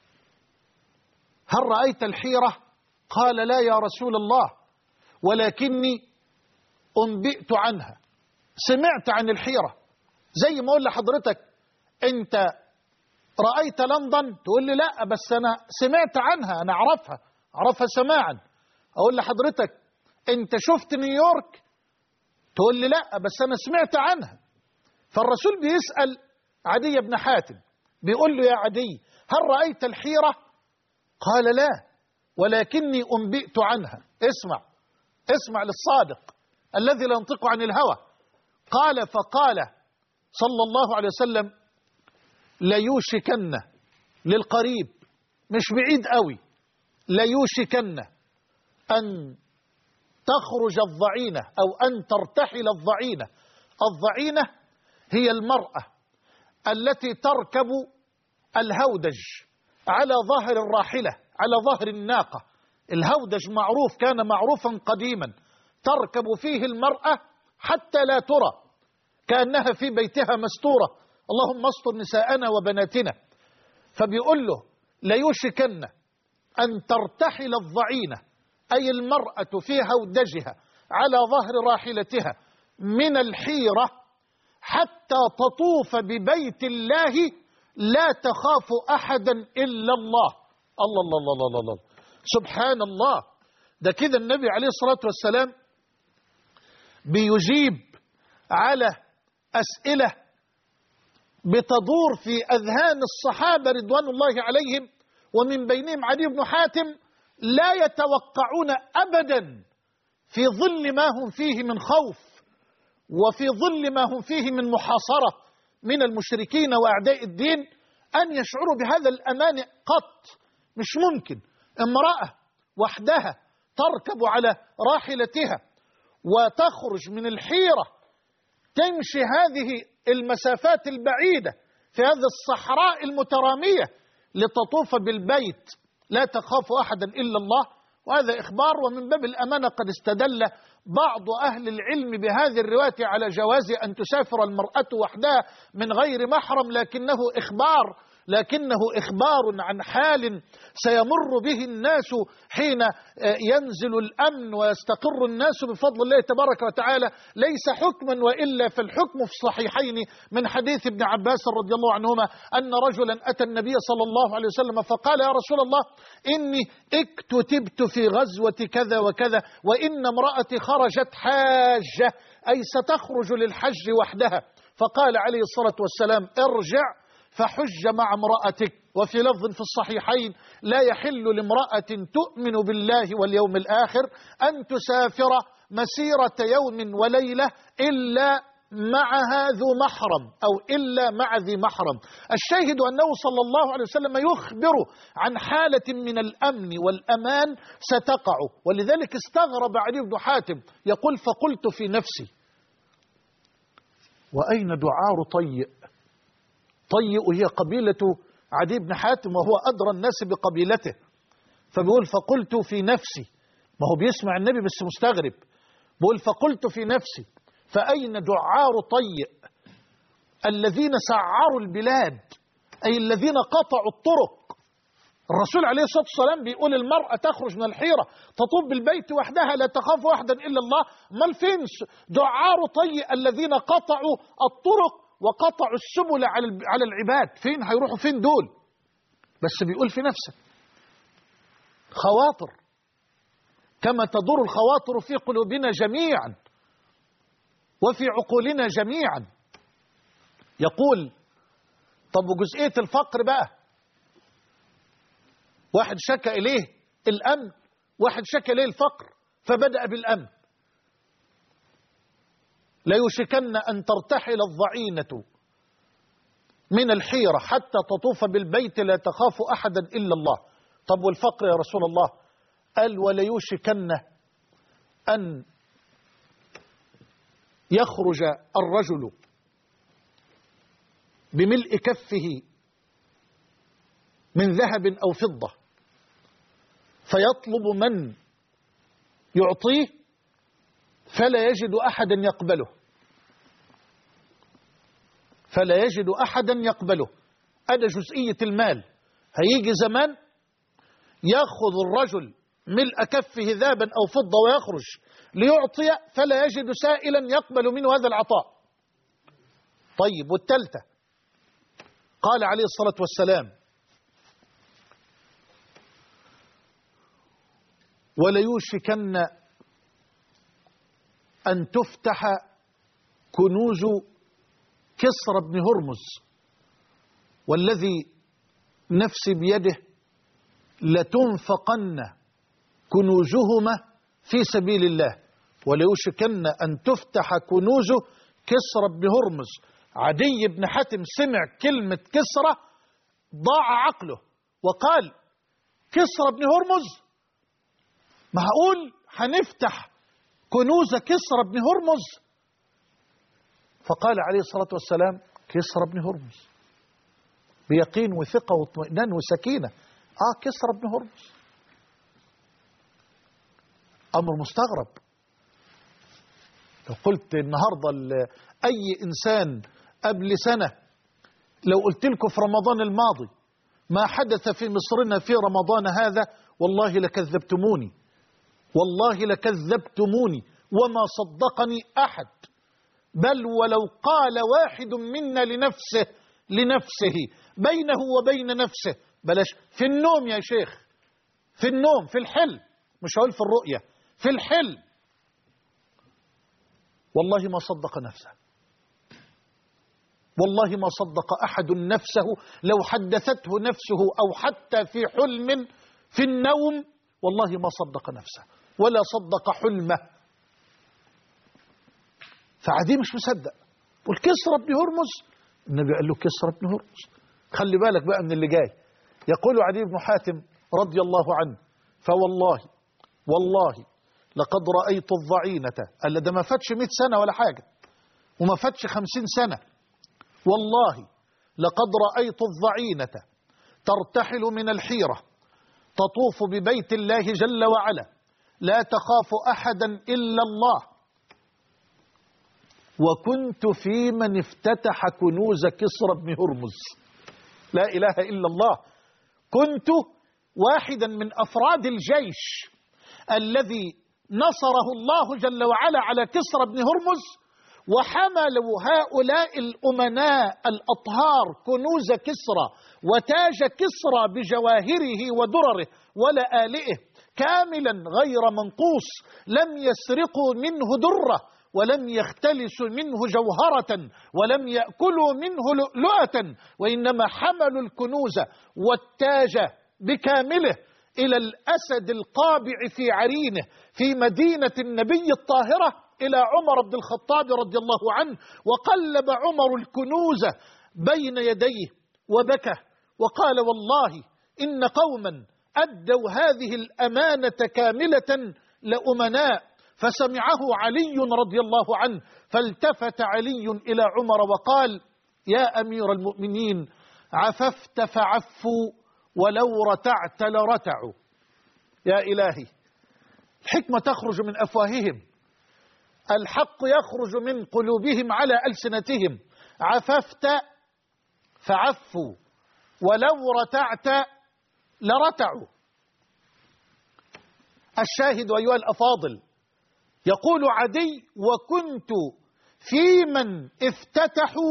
هل رأيت الحيرة؟ قال: لا يا رسول الله، ولكني أنبئت عنها. سمعت عن الحيرة. زي ما أقول لحضرتك أنت رأيت لندن، تقول لي لا بس أنا سمعت عنها، أنا أعرفها سماعا. أقول لحضرتك أنت شفت نيويورك، تقول لي لا بس أنا سمعت عنها. فالرسول بيسأل عدي بن حاتم، بيقول له: يا عدي، هل رأيت الحيرة؟ قال: لا، ولكني أنبئت عنها. اسمع للصادق الذي لا ينطق عن الهوى. قال: فقال صلى الله عليه وسلم: ليوشكن، للقريب مش بعيد قوي، ليوشكن أن تخرج الضعينة أو أن ترتحل الضعينة. الضعينة هي المرأة التي تركب الهودج على ظهر الراحلة، على ظهر الناقة. الهودج معروف، كان معروفا قديما، تركب فيه المرأة حتى لا ترى، كأنها في بيتها مستورة. اللهم استر نساءنا وبناتنا. فبيقول له: ليوشكن أن ترتحل الضعينة، أي المرأة في هودجها على ظهر راحلتها من الحيرة حتى تطوف ببيت الله لا تخاف أحدا إلا الله. الله الله الله الله الله، سبحان الله. ده كده النبي عليه الصلاة والسلام بيجيب على أسئلة بتدور في أذهان الصحابة رضوان الله عليهم، ومن بينهم عدي بن حاتم، لا يتوقعون أبدا في ظل ما هم فيه من خوف، وفي ظل ما هم فيه من محاصرة من المشركين وأعداء الدين، أن يشعروا بهذا الأمان قط. مش ممكن امرأة وحدها تركب على راحلتها وتخرج من الحيرة تمشي هذه المسافات البعيدة في هذه الصحراء المترامية لتطوف بالبيت لا تخاف أحدا إلا الله. وهذا إخبار، ومن باب الأمانة قد استدل بعض أهل العلم بهذه الرواية على جواز أن تسافر المرأة وحدها من غير محرم، لكنه إخبار عن حال سيمر به الناس حين ينزل الأمن ويستقر الناس بفضل الله تبارك وتعالى، ليس حكما، وإلا فالحكم في الصحيحين من حديث ابن عباس رضي الله عنهما أن رجلا أتى النبي صلى الله عليه وسلم فقال: يا رسول الله، إني اكتتبت في غزوة كذا وكذا، وإن امرأتي خرجت حاجة، أي ستخرج للحج وحدها. فقال عليه الصلاة والسلام: ارجع فحج مع امرأتك. وفي لفظ في الصحيحين: لا يحل لامرأة تؤمن بالله واليوم الآخر أن تسافر مسيرة يوم وليلة إلا معها ذو محرم، أو إلا مع ذي محرم. الشاهد أنه صلى الله عليه وسلم يخبر عن حالة من الأمن والأمان ستقع. ولذلك استغرب عدي بن حاتم، يقول: فقلت في نفسي: وأين دعار طيء؟ طيء هي قبيلة عدي بن حاتم، وهو أدرى الناس بقبيلته. فبيقول: فقلت في نفسي، ما هو بيسمع النبي بس مستغرب، بيقول: فقلت في نفسي: فأين دعار طيء الذين سعروا البلاد، أي الذين قطعوا الطرق. الرسول عليه الصلاة والسلام بيقول المرأة تخرج من الحيرة تطوف بالبيت وحدها لا تخاف أحدا إلا الله. ما فين دعار طيء الذين قطعوا الطرق وقطعوا السبل على العباد. فين هيروحوا؟ فين دول؟ بس بيقول في نفسه خواطر كما تدور الخواطر في قلوبنا جميعا وفي عقولنا جميعا. يقول طب وجزئية الفقر بقى، واحد شكى إليه الأمن، واحد شكى إليه الفقر فبدأ بالأمن. ليوشكن أن ترتحل الضعينة من الحيرة حتى تطوف بالبيت لا تخاف أحدا إلا الله. طب والفقر يا رسول الله؟ قال وليوشكن أن يخرج الرجل بملء كفه من ذهب أو فضة فيطلب من يعطيه فلا يجد أحدا يقبله، فلا يجد أحدا يقبله. هذا جزئية المال. هيجي زمان يأخذ الرجل ملء كفه ذهبا أو فضة ويخرج ليعطي فلا يجد سائلا يقبل منه هذا العطاء. طيب والثالثة قال عليه الصلاة والسلام وليوشكن أن تفتح كنوز كسرى بن هرمز والذي نفسي بيده لتنفقن كنوزهما في سبيل الله. وليوشكن أن تفتح كنوز كسرى بن هرمز. عدي بن حاتم سمع كلمة كسرى ضاع عقله وقال كسرى بن هرمز؟ معقول هنفتح كنوز كسرى بن هرمز؟ فقال عليه الصلاة والسلام كسرى بن هرمز بيقين وثقة واطمئنان وسكينة. كسرى بن هرمز. أمر مستغرب. لو قلت النهاردة أي إنسان قبل سنة لو قلت لكم في رمضان الماضي ما حدث في مصرنا في رمضان هذا والله لكذبتموني، والله لكذبتموني وما صدقني أحد. بل ولو قال واحد منا لنفسه بينه وبين نفسه بلاش في النوم يا شيخ، في النوم في الحلم، مش هقول في الرؤية، في الحلم، والله ما صدق نفسه، والله ما صدق أحد نفسه لو حدثته نفسه أو حتى في حلم في النوم، والله ما صدق نفسه ولا صدق حلمه. فعدي مش مصدق. والكسرى بن هرمز النبي قال له كسرى بن هرمز. خلي بالك بقى من اللي جاي. يقول عدي بن حاتم رضي الله عنه فوالله والله لقد رأيت الضعينة. قال ده ما فاتش 100 سنة ولا حاجة وما فاتش 50 سنة. والله لقد رأيت الضعينة ترتحل من الحيرة تطوف ببيت الله جل وعلا لا تخاف أحدا إلا الله، وكنت في من افتتح كنوز كسرى بن هرمز. لا إله إلا الله. كنت واحدا من أفراد الجيش الذي نصره الله جل وعلا على كسرى بن هرمز، وحملوا هؤلاء الأمناء الأطهار كنوز كسرى وتاج كسرى بجواهره ودرره ولآلئه كاملا غير منقوص، لم يسرقوا منه درة ولم يختلسوا منه جوهرة ولم يأكلوا منه لؤلؤة، وإنما حملوا الكنوز والتاج بكامله إلى الأسد القابع في عرينه في مدينة النبي الطاهرة إلى عمر بن الخطاب رضي الله عنه، وقلب عمر الكنوز بين يديه وبكى وقال والله إن قوما أدوا هذه الأمانة كاملة لأمناء. فسمعه علي رضي الله عنه فالتفت علي إلى عمر وقال يا أمير المؤمنين عففت فعفوا ولو رتعت لرتعوا. يا إلهي الحكمة تخرج من أفواههم، الحق يخرج من قلوبهم على ألسنتهم. عففت فعفوا ولو رتعت لرتعوا. الشاهد أيها الأفاضل يقول عدي وكنت في من افتتحوا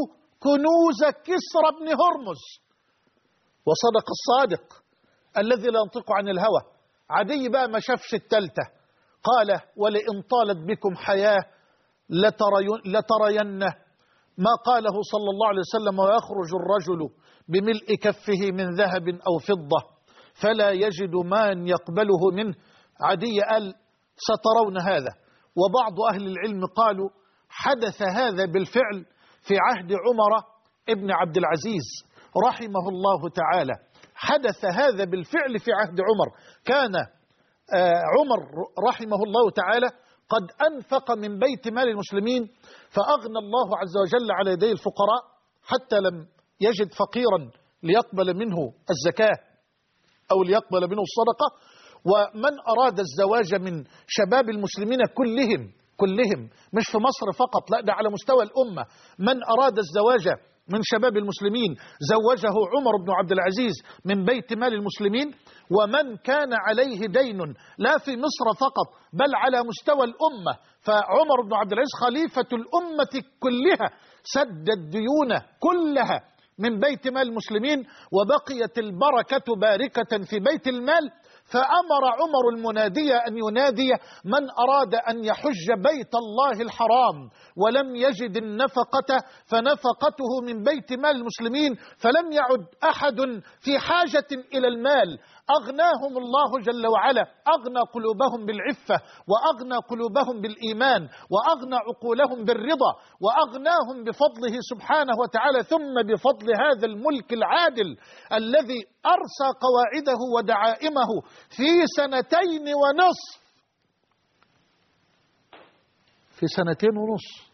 كنوز كسرى بن هرمز. وصدق الصادق الذي لا ينطق عن الهوى. عدي بقى ما شافش التالتة، قال ولئن طالت بكم حياة لترين ما قاله صلى الله عليه وسلم ويخرج الرجل بملء كفه من ذهب أو فضة فلا يجد من يقبله منه. عدي قال سترون هذا. وبعض أهل العلم قالوا حدث هذا بالفعل في عهد عمر ابن عبد العزيز رحمه الله تعالى. حدث هذا بالفعل في عهد عمر. كان عمر رحمه الله تعالى قد أنفق من بيت مال المسلمين فأغنى الله عز وجل على يدي الفقراء حتى لم يجد فقيرا ليقبل منه الزكاة أو ليقبل منه الصدقة. ومن أراد الزواج من شباب المسلمين كلهم مش في مصر فقط، لا ده على مستوى الأمة، من أراد الزواج من شباب المسلمين زوجه عمر بن عبد العزيز من بيت مال المسلمين. ومن كان عليه دين لا في مصر فقط بل على مستوى الأمة، فعمر بن عبد العزيز خليفة الأمة كلها سد الديون كلها من بيت مال المسلمين، وبقيت البركة باركة في بيت المال. فأمر عمر المنادي أن ينادي من أراد أن يحج بيت الله الحرام ولم يجد النفقة فنفقته من بيت مال المسلمين، فلم يعد أحد في حاجة إلى المال. أغناهم الله جل وعلا، أغنى قلوبهم بالعفة، وأغنى قلوبهم بالإيمان، وأغنى عقولهم بالرضا، وأغناهم بفضله سبحانه وتعالى، ثم بفضل هذا الملك العادل الذي أرسى قواعده ودعائمه في 2.5 سنين. في 2.5 سنين،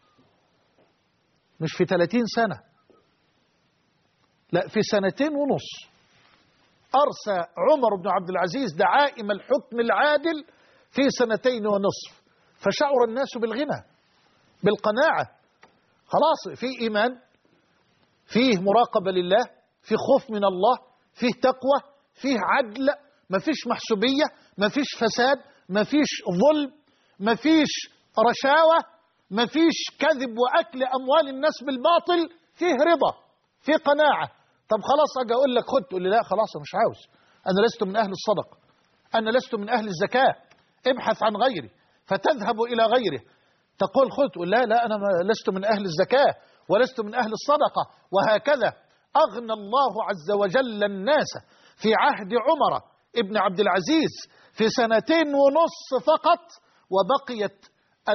مش في 30 سنة، لا في 2.5 سنين أرسى عمر بن عبد العزيز دعائم الحكم العادل في 2.5 سنين. فشعر الناس بالغنى بالقناعة. خلاص في إيمان، فيه مراقبة لله، فيه خوف من الله، فيه تقوى، فيه عدل، ما فيش محسوبية، ما فيش فساد، ما فيش ظلم، ما فيش رشاوة، ما فيش كذب وأكل أموال الناس بالباطل، فيه رضا، فيه قناعة. طب خلاص أجي أقول لك خد، تقول لي لا خلاص أنا مش عاوز، أنا لست من أهل الصدقة، أنا لست من أهل الزكاة، ابحث عن غيري، فتذهب إلى غيره. تقول خد، تقول لا أنا لست من أهل الزكاة ولست من أهل الصدقة، وهكذا. أغنى الله عز وجل الناس في عهد عمر ابن عبد العزيز في 2.5 سنين فقط، وبقيت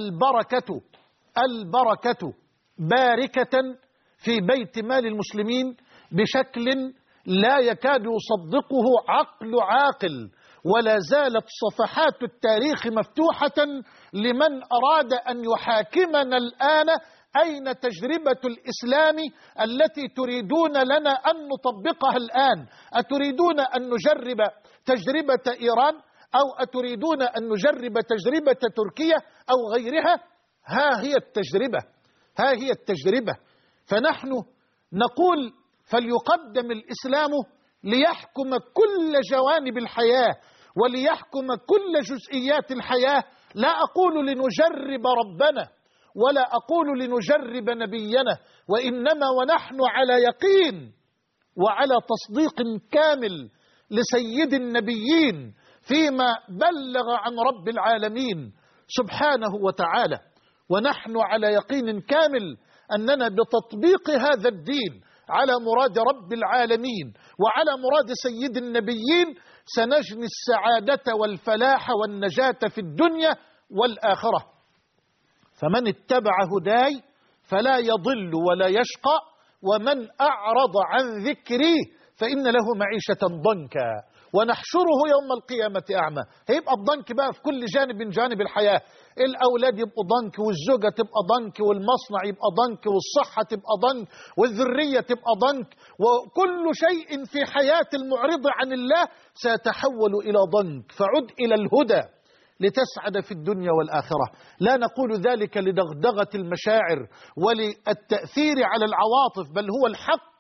البركة باركة في بيت مال المسلمين بشكل لا يكاد يصدقه عقل عاقل. ولا زالت صفحات التاريخ مفتوحة لمن أراد أن يحاكمنا الآن. أين تجربة الإسلام التي تريدون لنا أن نطبقها الآن؟ أتريدون أن نجرب تجربة إيران، أو أتريدون أن نجرب تجربة تركيا أو غيرها؟ ها هي التجربة. فنحن نقول فليقدم الإسلام ليحكم كل جوانب الحياة وليحكم كل جزئيات الحياة. لا أقول لنجرب ربنا ولا أقول لنجرب نبينا، وإنما ونحن على يقين وعلى تصديق كامل لسيد النبيين فيما بلغ عن رب العالمين سبحانه وتعالى، ونحن على يقين كامل أننا بتطبيق هذا الدين على مراد رب العالمين وعلى مراد سيد النبيين سنجني السعادة والفلاح والنجاة في الدنيا والآخرة. فمن اتبع هداي فلا يضل ولا يشقى، ومن أعرض عن ذكري فإن له معيشة ضنكا ونحشره يوم القيامة أعمى. هيبقى الضنك بقى في كل جانب الحياة. الأولاد يبقوا ضنك، والزوجة تبقى ضنك، والمصنع يبقى ضنك، والصحة تبقى ضنك، والذرية تبقى ضنك، وكل شيء في حياة المعرض عن الله سيتحول إلى ضنك. فعد إلى الهدى لتسعد في الدنيا والآخرة. لا نقول ذلك لدغدغة المشاعر وللتأثير على العواطف، بل هو الحق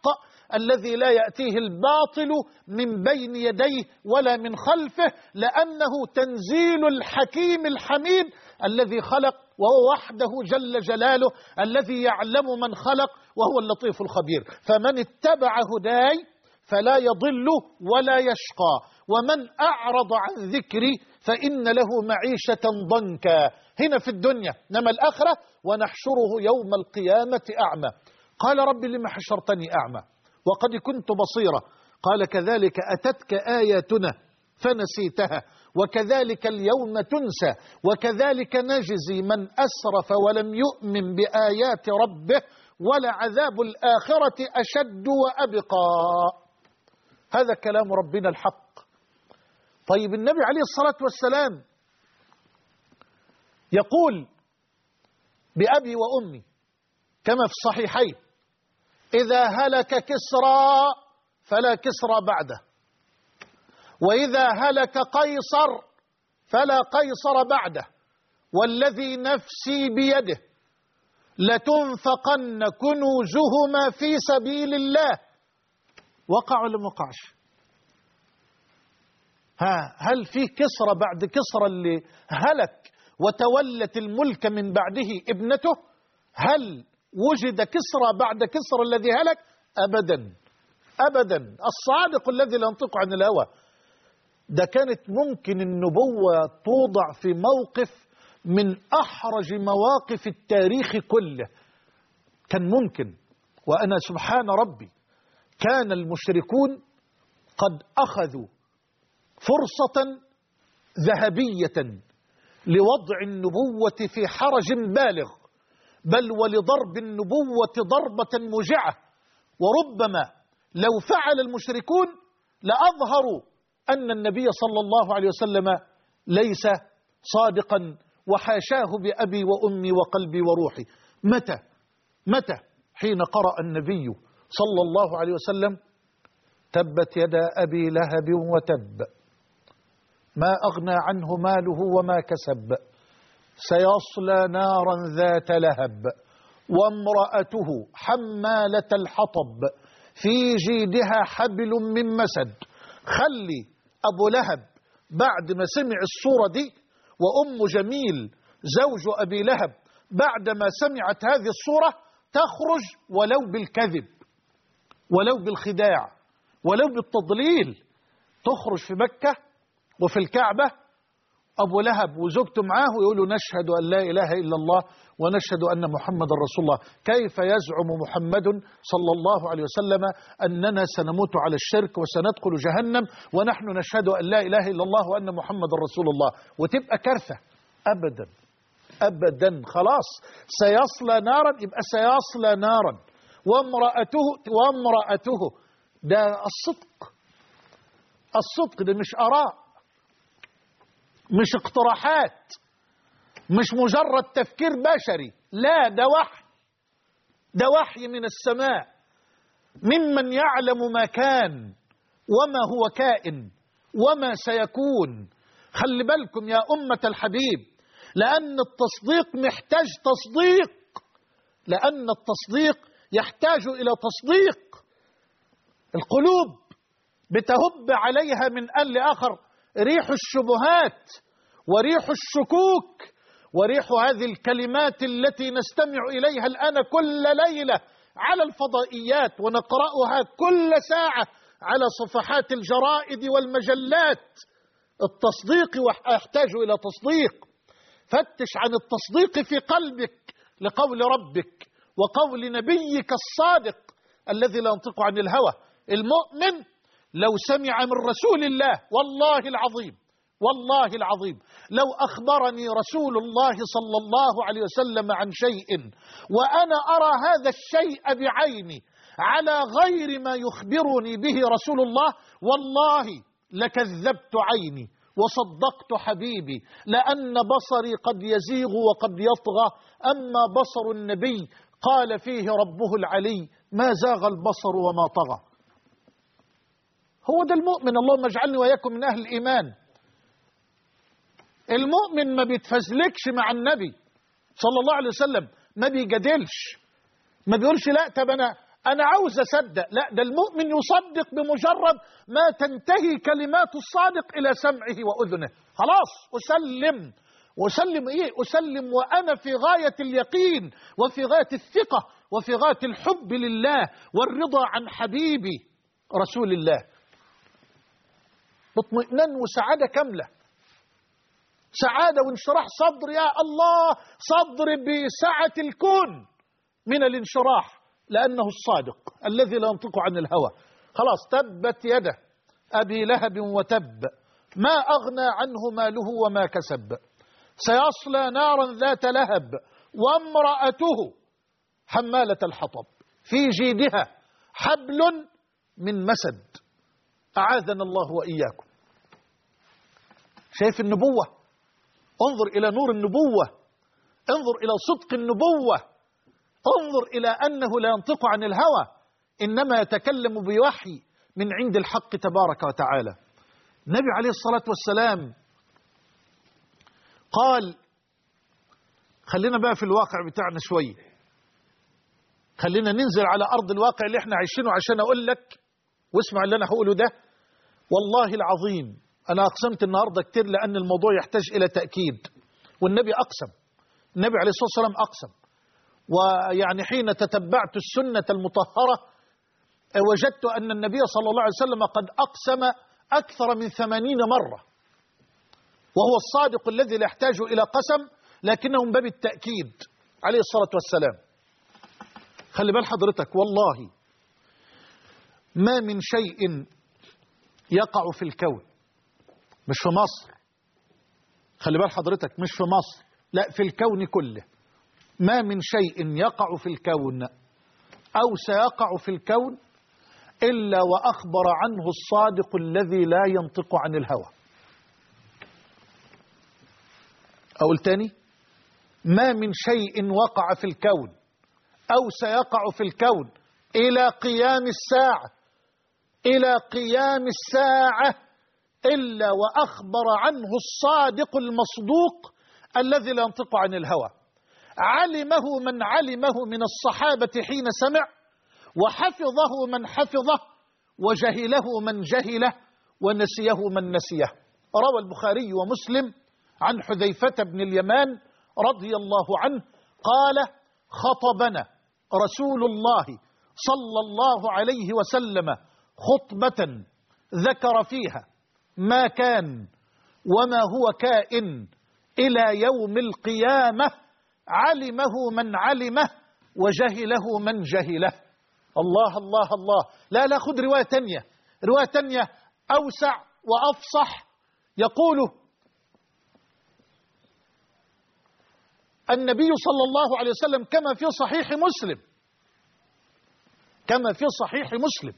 الذي لا يأتيه الباطل من بين يديه ولا من خلفه، لأنه تنزيل الحكيم الحميد الذي خلق، وهو وحده جل جلاله الذي يعلم من خلق وهو اللطيف الخبير. فمن اتبع هداي فلا يضل ولا يشقى، ومن أعرض عن ذكري فإن له معيشة ضنكا هنا في الدنيا، إنما الآخرة ونحشره يوم القيامة أعمى. قال رب لم حشرتني أعمى وقد كنت بصيرا؟ قال كذلك أتتك آياتنا فنسيتها وكذلك اليوم تنسى وكذلك نجزي من أسرف ولم يؤمن بآيات ربه ولعذاب الآخرة أشد وأبقى. هذا كلام ربنا الحق. طيب النبي عليه الصلاة والسلام يقول بأبي وأمي كما في الصحيحين: إذا هلك كسرى فلا كسرى بعده، وإذا هلك قيصر فلا قيصر بعده، والذي نفسي بيده لتنفقن كنوزهما في سبيل الله. وقع ولا ما وقعش؟ هل في كسرى بعد كسرى اللي هلك وتولت الملك من بعده ابنته؟ هل وجد كسرى بعد كسرى الذي هلك؟ أبدا أبدا. الصادق الذي لا ينطق عن الهوى. ده كانت ممكن النبوة توضع في موقف من أحرج مواقف التاريخ كله، كان ممكن. وأنا سبحان ربي كان المشركون قد أخذوا فرصة ذهبية لوضع النبوة في حرج بالغ، بل ولضرب النبوة ضربة موجعة. وربما لو فعل المشركون لأظهروا أن النبي صلى الله عليه وسلم ليس صادقا، وحاشاه بأبي وأمي وقلبي وروحي. متى حين قرأ النبي صلى الله عليه وسلم: تبت يدا أبي لهب وتب ما أغنى عنه ماله وما كسب سيصلى نارا ذات لهب وامرأته حمالة الحطب في جيدها حبل من مسد. خلي أبو لهب بعد ما سمع الصورة دي، وأم جميل زوج أبي لهب بعد ما سمعت هذه الصورة، تخرج ولو بالكذب ولو بالخداع ولو بالتضليل، تخرج في مكة وفي الكعبة أبو لهب وزوجته معاه ويقولوا: نشهد أن لا إله إلا الله ونشهد أن محمد رسول الله. كيف يزعم محمد صلى الله عليه وسلم أننا سنموت على الشرك وسندخل جهنم ونحن نشهد أن لا إله إلا الله وأن محمد رسول الله؟ وتبقى كارثة. أبدا أبدا. خلاص سيصلى نارا، يبقى سيصلى نارا. وامرأته ده الصدق ده مش آراء، مش اقتراحات، مش مجرد تفكير بشري، لا، ده وحي من السماء ممن يعلم ما كان وما هو كائن وما سيكون. خلي بالكم يا أمة الحبيب، لأن التصديق محتاج تصديق، لأن التصديق يحتاج إلى تصديق. القلوب بتهب عليها من آن لآخر ريح الشبهات وريح الشكوك وريح هذه الكلمات التي نستمع إليها الآن كل ليلة على الفضائيات ونقرأها كل ساعة على صفحات الجرائد والمجلات. التصديق يحتاج إلى تصديق. فتش عن التصديق في قلبك لقول ربك وقول نبيك الصادق الذي لا ينطق عن الهوى. المؤمن لو سمع من رسول الله، والله العظيم لو أخبرني رسول الله صلى الله عليه وسلم عن شيء وأنا أرى هذا الشيء بعيني على غير ما يخبرني به رسول الله، والله لكذبت عيني وصدقت حبيبي، لأن بصري قد يزيغ وقد يطغى، أما بصر النبي قال فيه ربه العلي: ما زاغ البصر وما طغى. هو ده المؤمن. اللهم اجعلني وإياكم من أهل الإيمان. المؤمن ما بيتفزلكش مع النبي صلى الله عليه وسلم، ما بيجادلش، ما بيقولش لا طب أنا عاوز أصدق. لا، ده المؤمن يصدق بمجرد ما تنتهي كلمات الصادق إلى سمعه وأذنه. خلاص أسلم. وأسلم إيه؟ أسلم وأنا في غاية اليقين وفي غاية الثقة وفي غاية الحب لله والرضا عن حبيبي رسول الله. اطمئنان وسعادة كاملة، سعادة وانشراح صدر. يا الله، صدر بسعة الكون من الانشراح، لأنه الصادق الذي لا ينطق عن الهوى. خلاص، تبت يده أبي لهب وتب، ما أغنى عنه ماله وما كسب، سيصلى نارا ذات لهب وامرأته حمالة الحطب في جيدها حبل من مسد. أعاذنا الله وإياكم. شايف النبوة؟ انظر إلى نور النبوة، انظر إلى صدق النبوة، انظر إلى أنه لا ينطق عن الهوى، إنما يتكلم بوحي من عند الحق تبارك وتعالى. النبي عليه الصلاة والسلام قال، خلينا بقى في الواقع بتاعنا شوية، خلينا ننزل على أرض الواقع اللي احنا عايشينه عشان أقول لك، واسمع اللي أنا هقوله ده. والله العظيم أنا أقسمت النهاردة كتير لأن الموضوع يحتاج إلى تأكيد، والنبي أقسم، النبي عليه الصلاة والسلام أقسم. ويعني حين تتبعت السنة المطهرة وجدت أن النبي صلى الله عليه وسلم قد أقسم أكثر من 80 مرة، وهو الصادق الذي لا يحتاج إلى قسم، لكنه من باب التأكيد عليه الصلاة والسلام. خلي بال حضرتك، والله ما من شيء يقع في الكون، مش في مصر، خلي بال حضرتك، مش في مصر، لا، في الكون كله، ما من شيء يقع في الكون أو سيقع في الكون إلا وأخبر عنه الصادق الذي لا ينطق عن الهوى. أقول تاني، ما من شيء وقع في الكون أو سيقع في الكون إلى قيام الساعة، إلى قيام الساعة، إلا وأخبر عنه الصادق المصدوق الذي لا ينطق عن الهوى. علمه من علمه من الصحابة حين سمع، وحفظه من حفظه، وجهله من جهله، ونسيه من نسيه. روى البخاري ومسلم عن حذيفة بن اليمان رضي الله عنه قال: خطبنا رسول الله صلى الله عليه وسلم خطبة ذكر فيها ما كان وما هو كائن إلى يوم القيامة، علمه من علمه وجهله من جهله. الله الله الله. لا، خذ رواية تانية، رواية تانية أوسع وأفصح، يقول النبي صلى الله عليه وسلم كما في صحيح مسلم، كما في صحيح مسلم: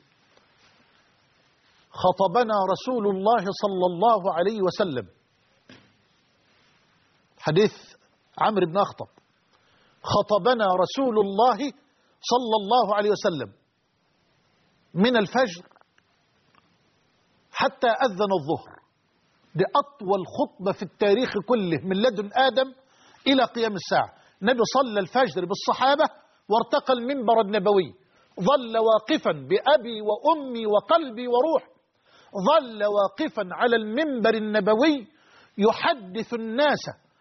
خطبنا رسول الله صلى الله عليه وسلم، حديث عمرو بن أخطب، خطبنا رسول الله صلى الله عليه وسلم من الفجر حتى أذن الظهر. دي أطول خطبة في التاريخ كله من لدن آدم إلى قيام الساعة. النبي صلى الفجر بالصحابة وارتقى المنبر النبوي، ظل واقفا بأبي وأمي وقلبي وروح، ظل واقفا على المنبر النبوي يحدث الناس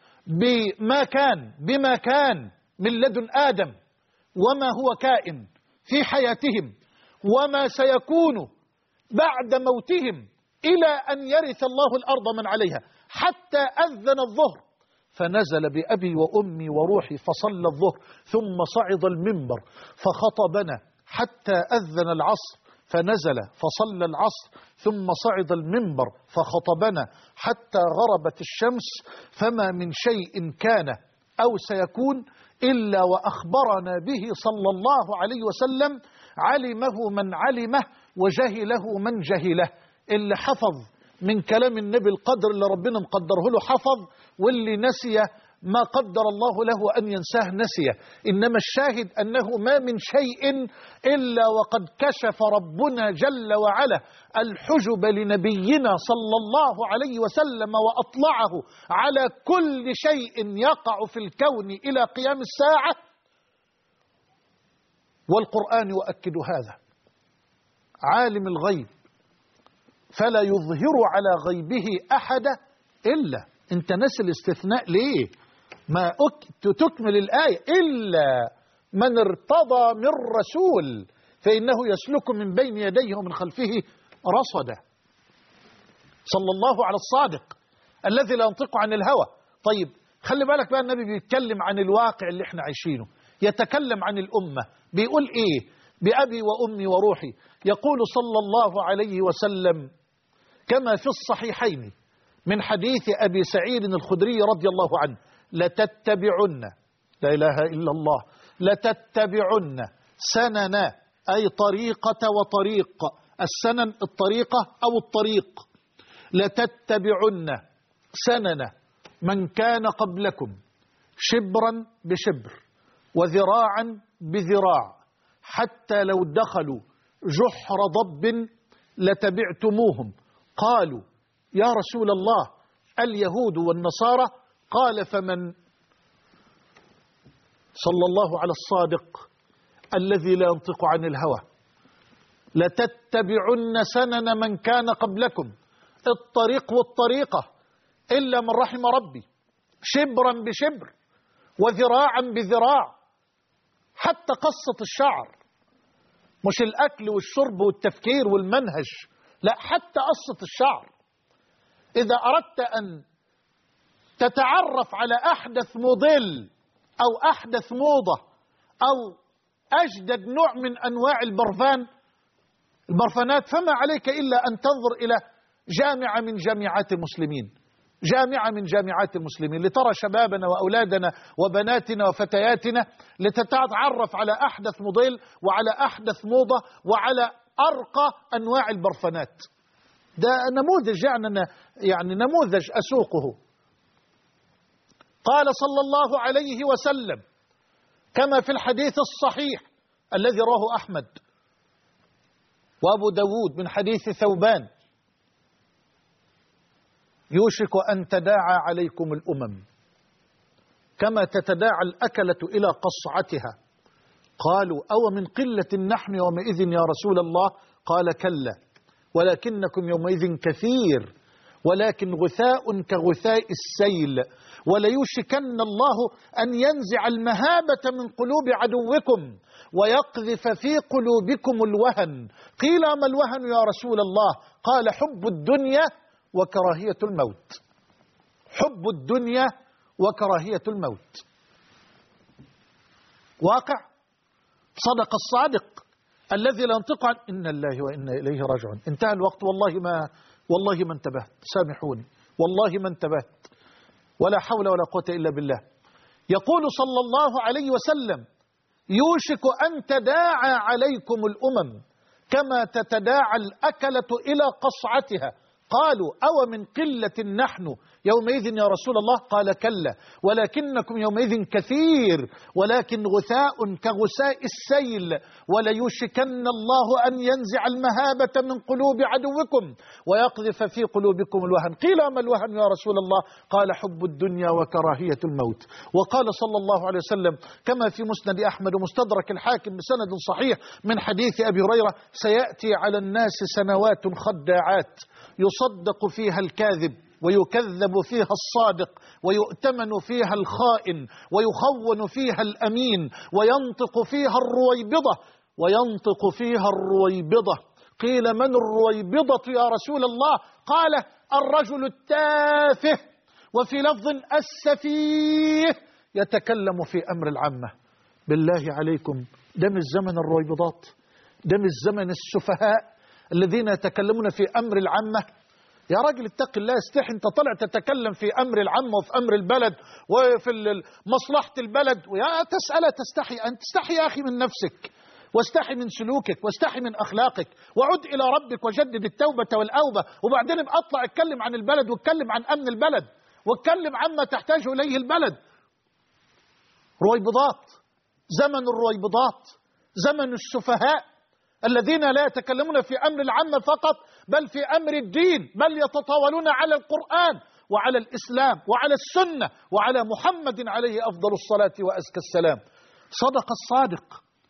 بما كان من لدن آدم، وما هو كائن في حياتهم، وما سيكون بعد موتهم، إلى أن يرث الله الأرض من عليها، حتى أذن الظهر فنزل بأبي وأمي وروحي فصلى الظهر، ثم صعد المنبر فخطبنا حتى أذن العصر فنزل فصلى العصر، ثم صعد المنبر فخطبنا حتى غربت الشمس. فما من شيء كان أو سيكون إلا وأخبرنا به صلى الله عليه وسلم، علمه من علمه وجهله من جهله. اللي حفظ من كلام النبي القدر اللي ربنا مقدره له حفظ، واللي نسي ما قدر الله له أن ينساه نسيه. إنما الشاهد أنه ما من شيء إلا وقد كشف ربنا جل وعلا الحجب لنبينا صلى الله عليه وسلم، وأطلعه على كل شيء يقع في الكون إلى قيام الساعة، والقرآن يؤكد هذا. عالم الغيب فلا يظهر على غيبه أحد إلا، أنت نسي الاستثناء ليه؟ ما تكمل الآية إلا من ارتضى من رسول فإنه يسلك من بين يديه ومن خلفه رصدا. صلى الله على الصادق الذي لا ينطق عن الهوى. طيب خلي بالك بقى، النبي بيتكلم عن الواقع اللي احنا عايشينه، يتكلم عن الأمة، بيقول إيه؟ بأبي وأمي وروحي، يقول صلى الله عليه وسلم كما في الصحيحين من حديث أبي سعيد الخدري رضي الله عنه: لتتبعن، لا إله إلا الله، لتتبعن سنن، أي طريقة وطريق، السنن الطريقة أو الطريق، لتتبعن سنن من كان قبلكم شبرا بشبر وذراعا بذراع، حتى لو دخلوا جحر ضب لتبعتموهم. قالوا يا رسول الله اليهود والنصارى؟ قال فمن؟ صلى الله على الصادق الذي لا ينطق عن الهوى: لتتبعن سنن من كان قبلكم، الطريق والطريقة إلا من رحم ربي، شبرا بشبر وذراعا بذراع، حتى قصة الشعر، مش الأكل والشرب والتفكير والمنهج، لا، حتى قصة الشعر. إذا أردت أن تتعرف على أحدث موديل أو أحدث موضة أو أجدد نوع من أنواع البرفانات، فما عليك إلا أن تنظر إلى جامعة من جامعات المسلمين، جامعة من جامعات المسلمين، لترى شبابنا وأولادنا وبناتنا وفتياتنا، لتتعرف على أحدث موديل وعلى أحدث موضة وعلى أرقى أنواع البرفانات. ده نموذج، يعني نموذج أسوقه. قال صلى الله عليه وسلم كما في الحديث الصحيح الذي رواه أحمد وأبو داود من حديث ثوبان: يوشك أن تداعى عليكم الأمم كما تتداعى الأكلة إلى قصعتها. قالوا أو من قلة نحن يومئذ يا رسول الله؟ قال كلا، ولكنكم يومئذ كثير، ولكن غثاء كغثاء السيل، وليوشكن الله أن ينزع المهابة من قلوب عدوكم ويقذف في قلوبكم الوهن. قيل ما الوهن يا رسول الله؟ قال حب الدنيا وكراهية الموت. حب الدنيا وكراهية الموت. واقع. صدق الصادق الذي لا ينطق عن إن الله وإنا إليه راجعون. انتهى الوقت، والله ما انتبهت، سامحوني، والله ما انتبهت، ولا حول ولا قوة إلا بالله. يقول صلى الله عليه وسلم: يوشك أن تداعى عليكم الأمم كما تتداعى الأكلة إلى قصعتها. قالوا أو من قلة نحن يومئذ يا رسول الله؟ قال كلا، ولكنكم يومئذ كثير، ولكن غثاء كغثاء السيل، وليوشكن الله أن ينزع المهابة من قلوب عدوكم ويقذف في قلوبكم الوهن. قيل ما الوهن يا رسول الله؟ قال حب الدنيا وكراهية الموت. وقال صلى الله عليه وسلم كما في مسند أحمد ومستدرك الحاكم بسند صحيح من حديث أبي هريرة: سيأتي على الناس سنوات خداعات يصدق فيها الكاذب ويكذب فيها الصادق ويؤتمن فيها الخائن ويخون فيها الأمين وينطق فيها الرويبضة. قيل من الرويبضة يا رسول الله؟ قال الرجل التافه، وفي لفظ السفيه، يتكلم في أمر العامة. بالله عليكم، ده مش زمن الرويبضات، ده مش زمن السفهاء الذين يتكلمون في أمر العامة. يا راجل اتق الله، استحي، انت طلع تتكلم في أمر العامة وفي أمر البلد وفي مصلحة البلد، ويا تستحي أن تستحي يا أخي من نفسك، واستحي من سلوكك، واستحي من أخلاقك، وعد إلى ربك وجدد التوبة والأوبة، وبعدين ابقى اطلع اتكلم عن البلد، واتكلم عن أمن البلد، واتكلم عما تحتاج إليه البلد. رويبضات، زمن الرويبضات، زمن السفهاء الذين لا يتكلمون في أمر العامة فقط، بل في أمر الدين، بل يتطاولون على القرآن وعلى الإسلام وعلى السنة وعلى محمد عليه أفضل الصلاة وأزكى السلام. صدق الصادق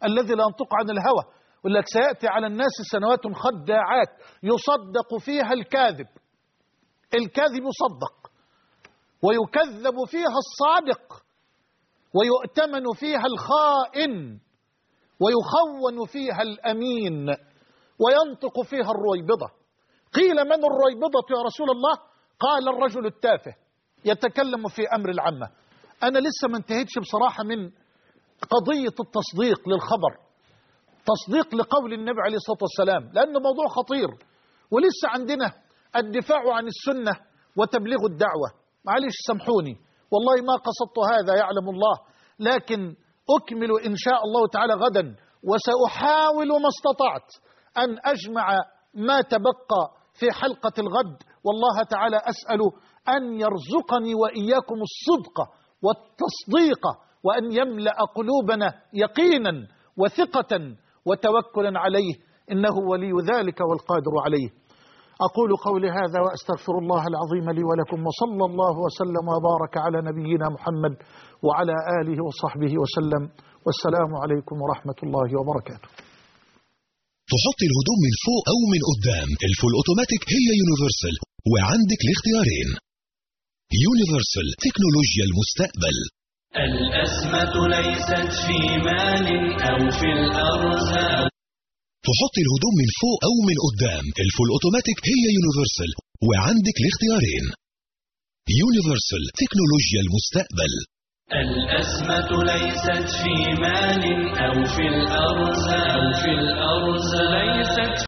الذي لا ينطق عن الهوى. يقول لك سيأتي على الناس سنوات خداعات يصدق فيها الكاذب يصدق، ويكذب فيها الصادق، ويؤتمن فيها الخائن، ويخون فيها الأمين، وينطق فيها الرويبضة. قيل من الرويبضة يا رسول الله؟ قال الرجل التافه يتكلم في أمر العامة. أنا لسه ما انتهيتش بصراحة من قضية التصديق للخبر، تصديق لقول النبي عليه الصلاة والسلام، لأنه موضوع خطير. ولسه عندنا الدفاع عن السنة وتبليغ الدعوة. معلش سامحوني، والله ما قصدت هذا يعلم الله، لكن أكمل إن شاء الله تعالى غدا، وسأحاول ما استطعت أن أجمع ما تبقى في حلقة الغد. والله تعالى أسأل أن يرزقني وإياكم الصدق والتصديق، وأن يملأ قلوبنا يقينا وثقة وتوكلا عليه، إنه ولي ذلك والقادر عليه. أقول قولي هذا وأستغفر الله العظيم لي ولكم، وصلى الله وسلم وبارك على نبينا محمد وعلى آله وصحبه وسلم، والسلام عليكم ورحمة الله وبركاته. تحط الهدوم من فوق أو من قدام، الفول أوتوماتيك هي يونيفرسال، وعندك الاختيارين. يونيفرسال، تكنولوجيا المستقبل. الأزمة ليست في مال أو في الأرزاق. تحط الهدوم من فوق أو من قدام، الفول أوتوماتيك هي يونيفرسال، وعندك الاختيارين. يونيفرسال، تكنولوجيا المستقبل. الأزمة ليست في مال أو في الأرزاق، ليست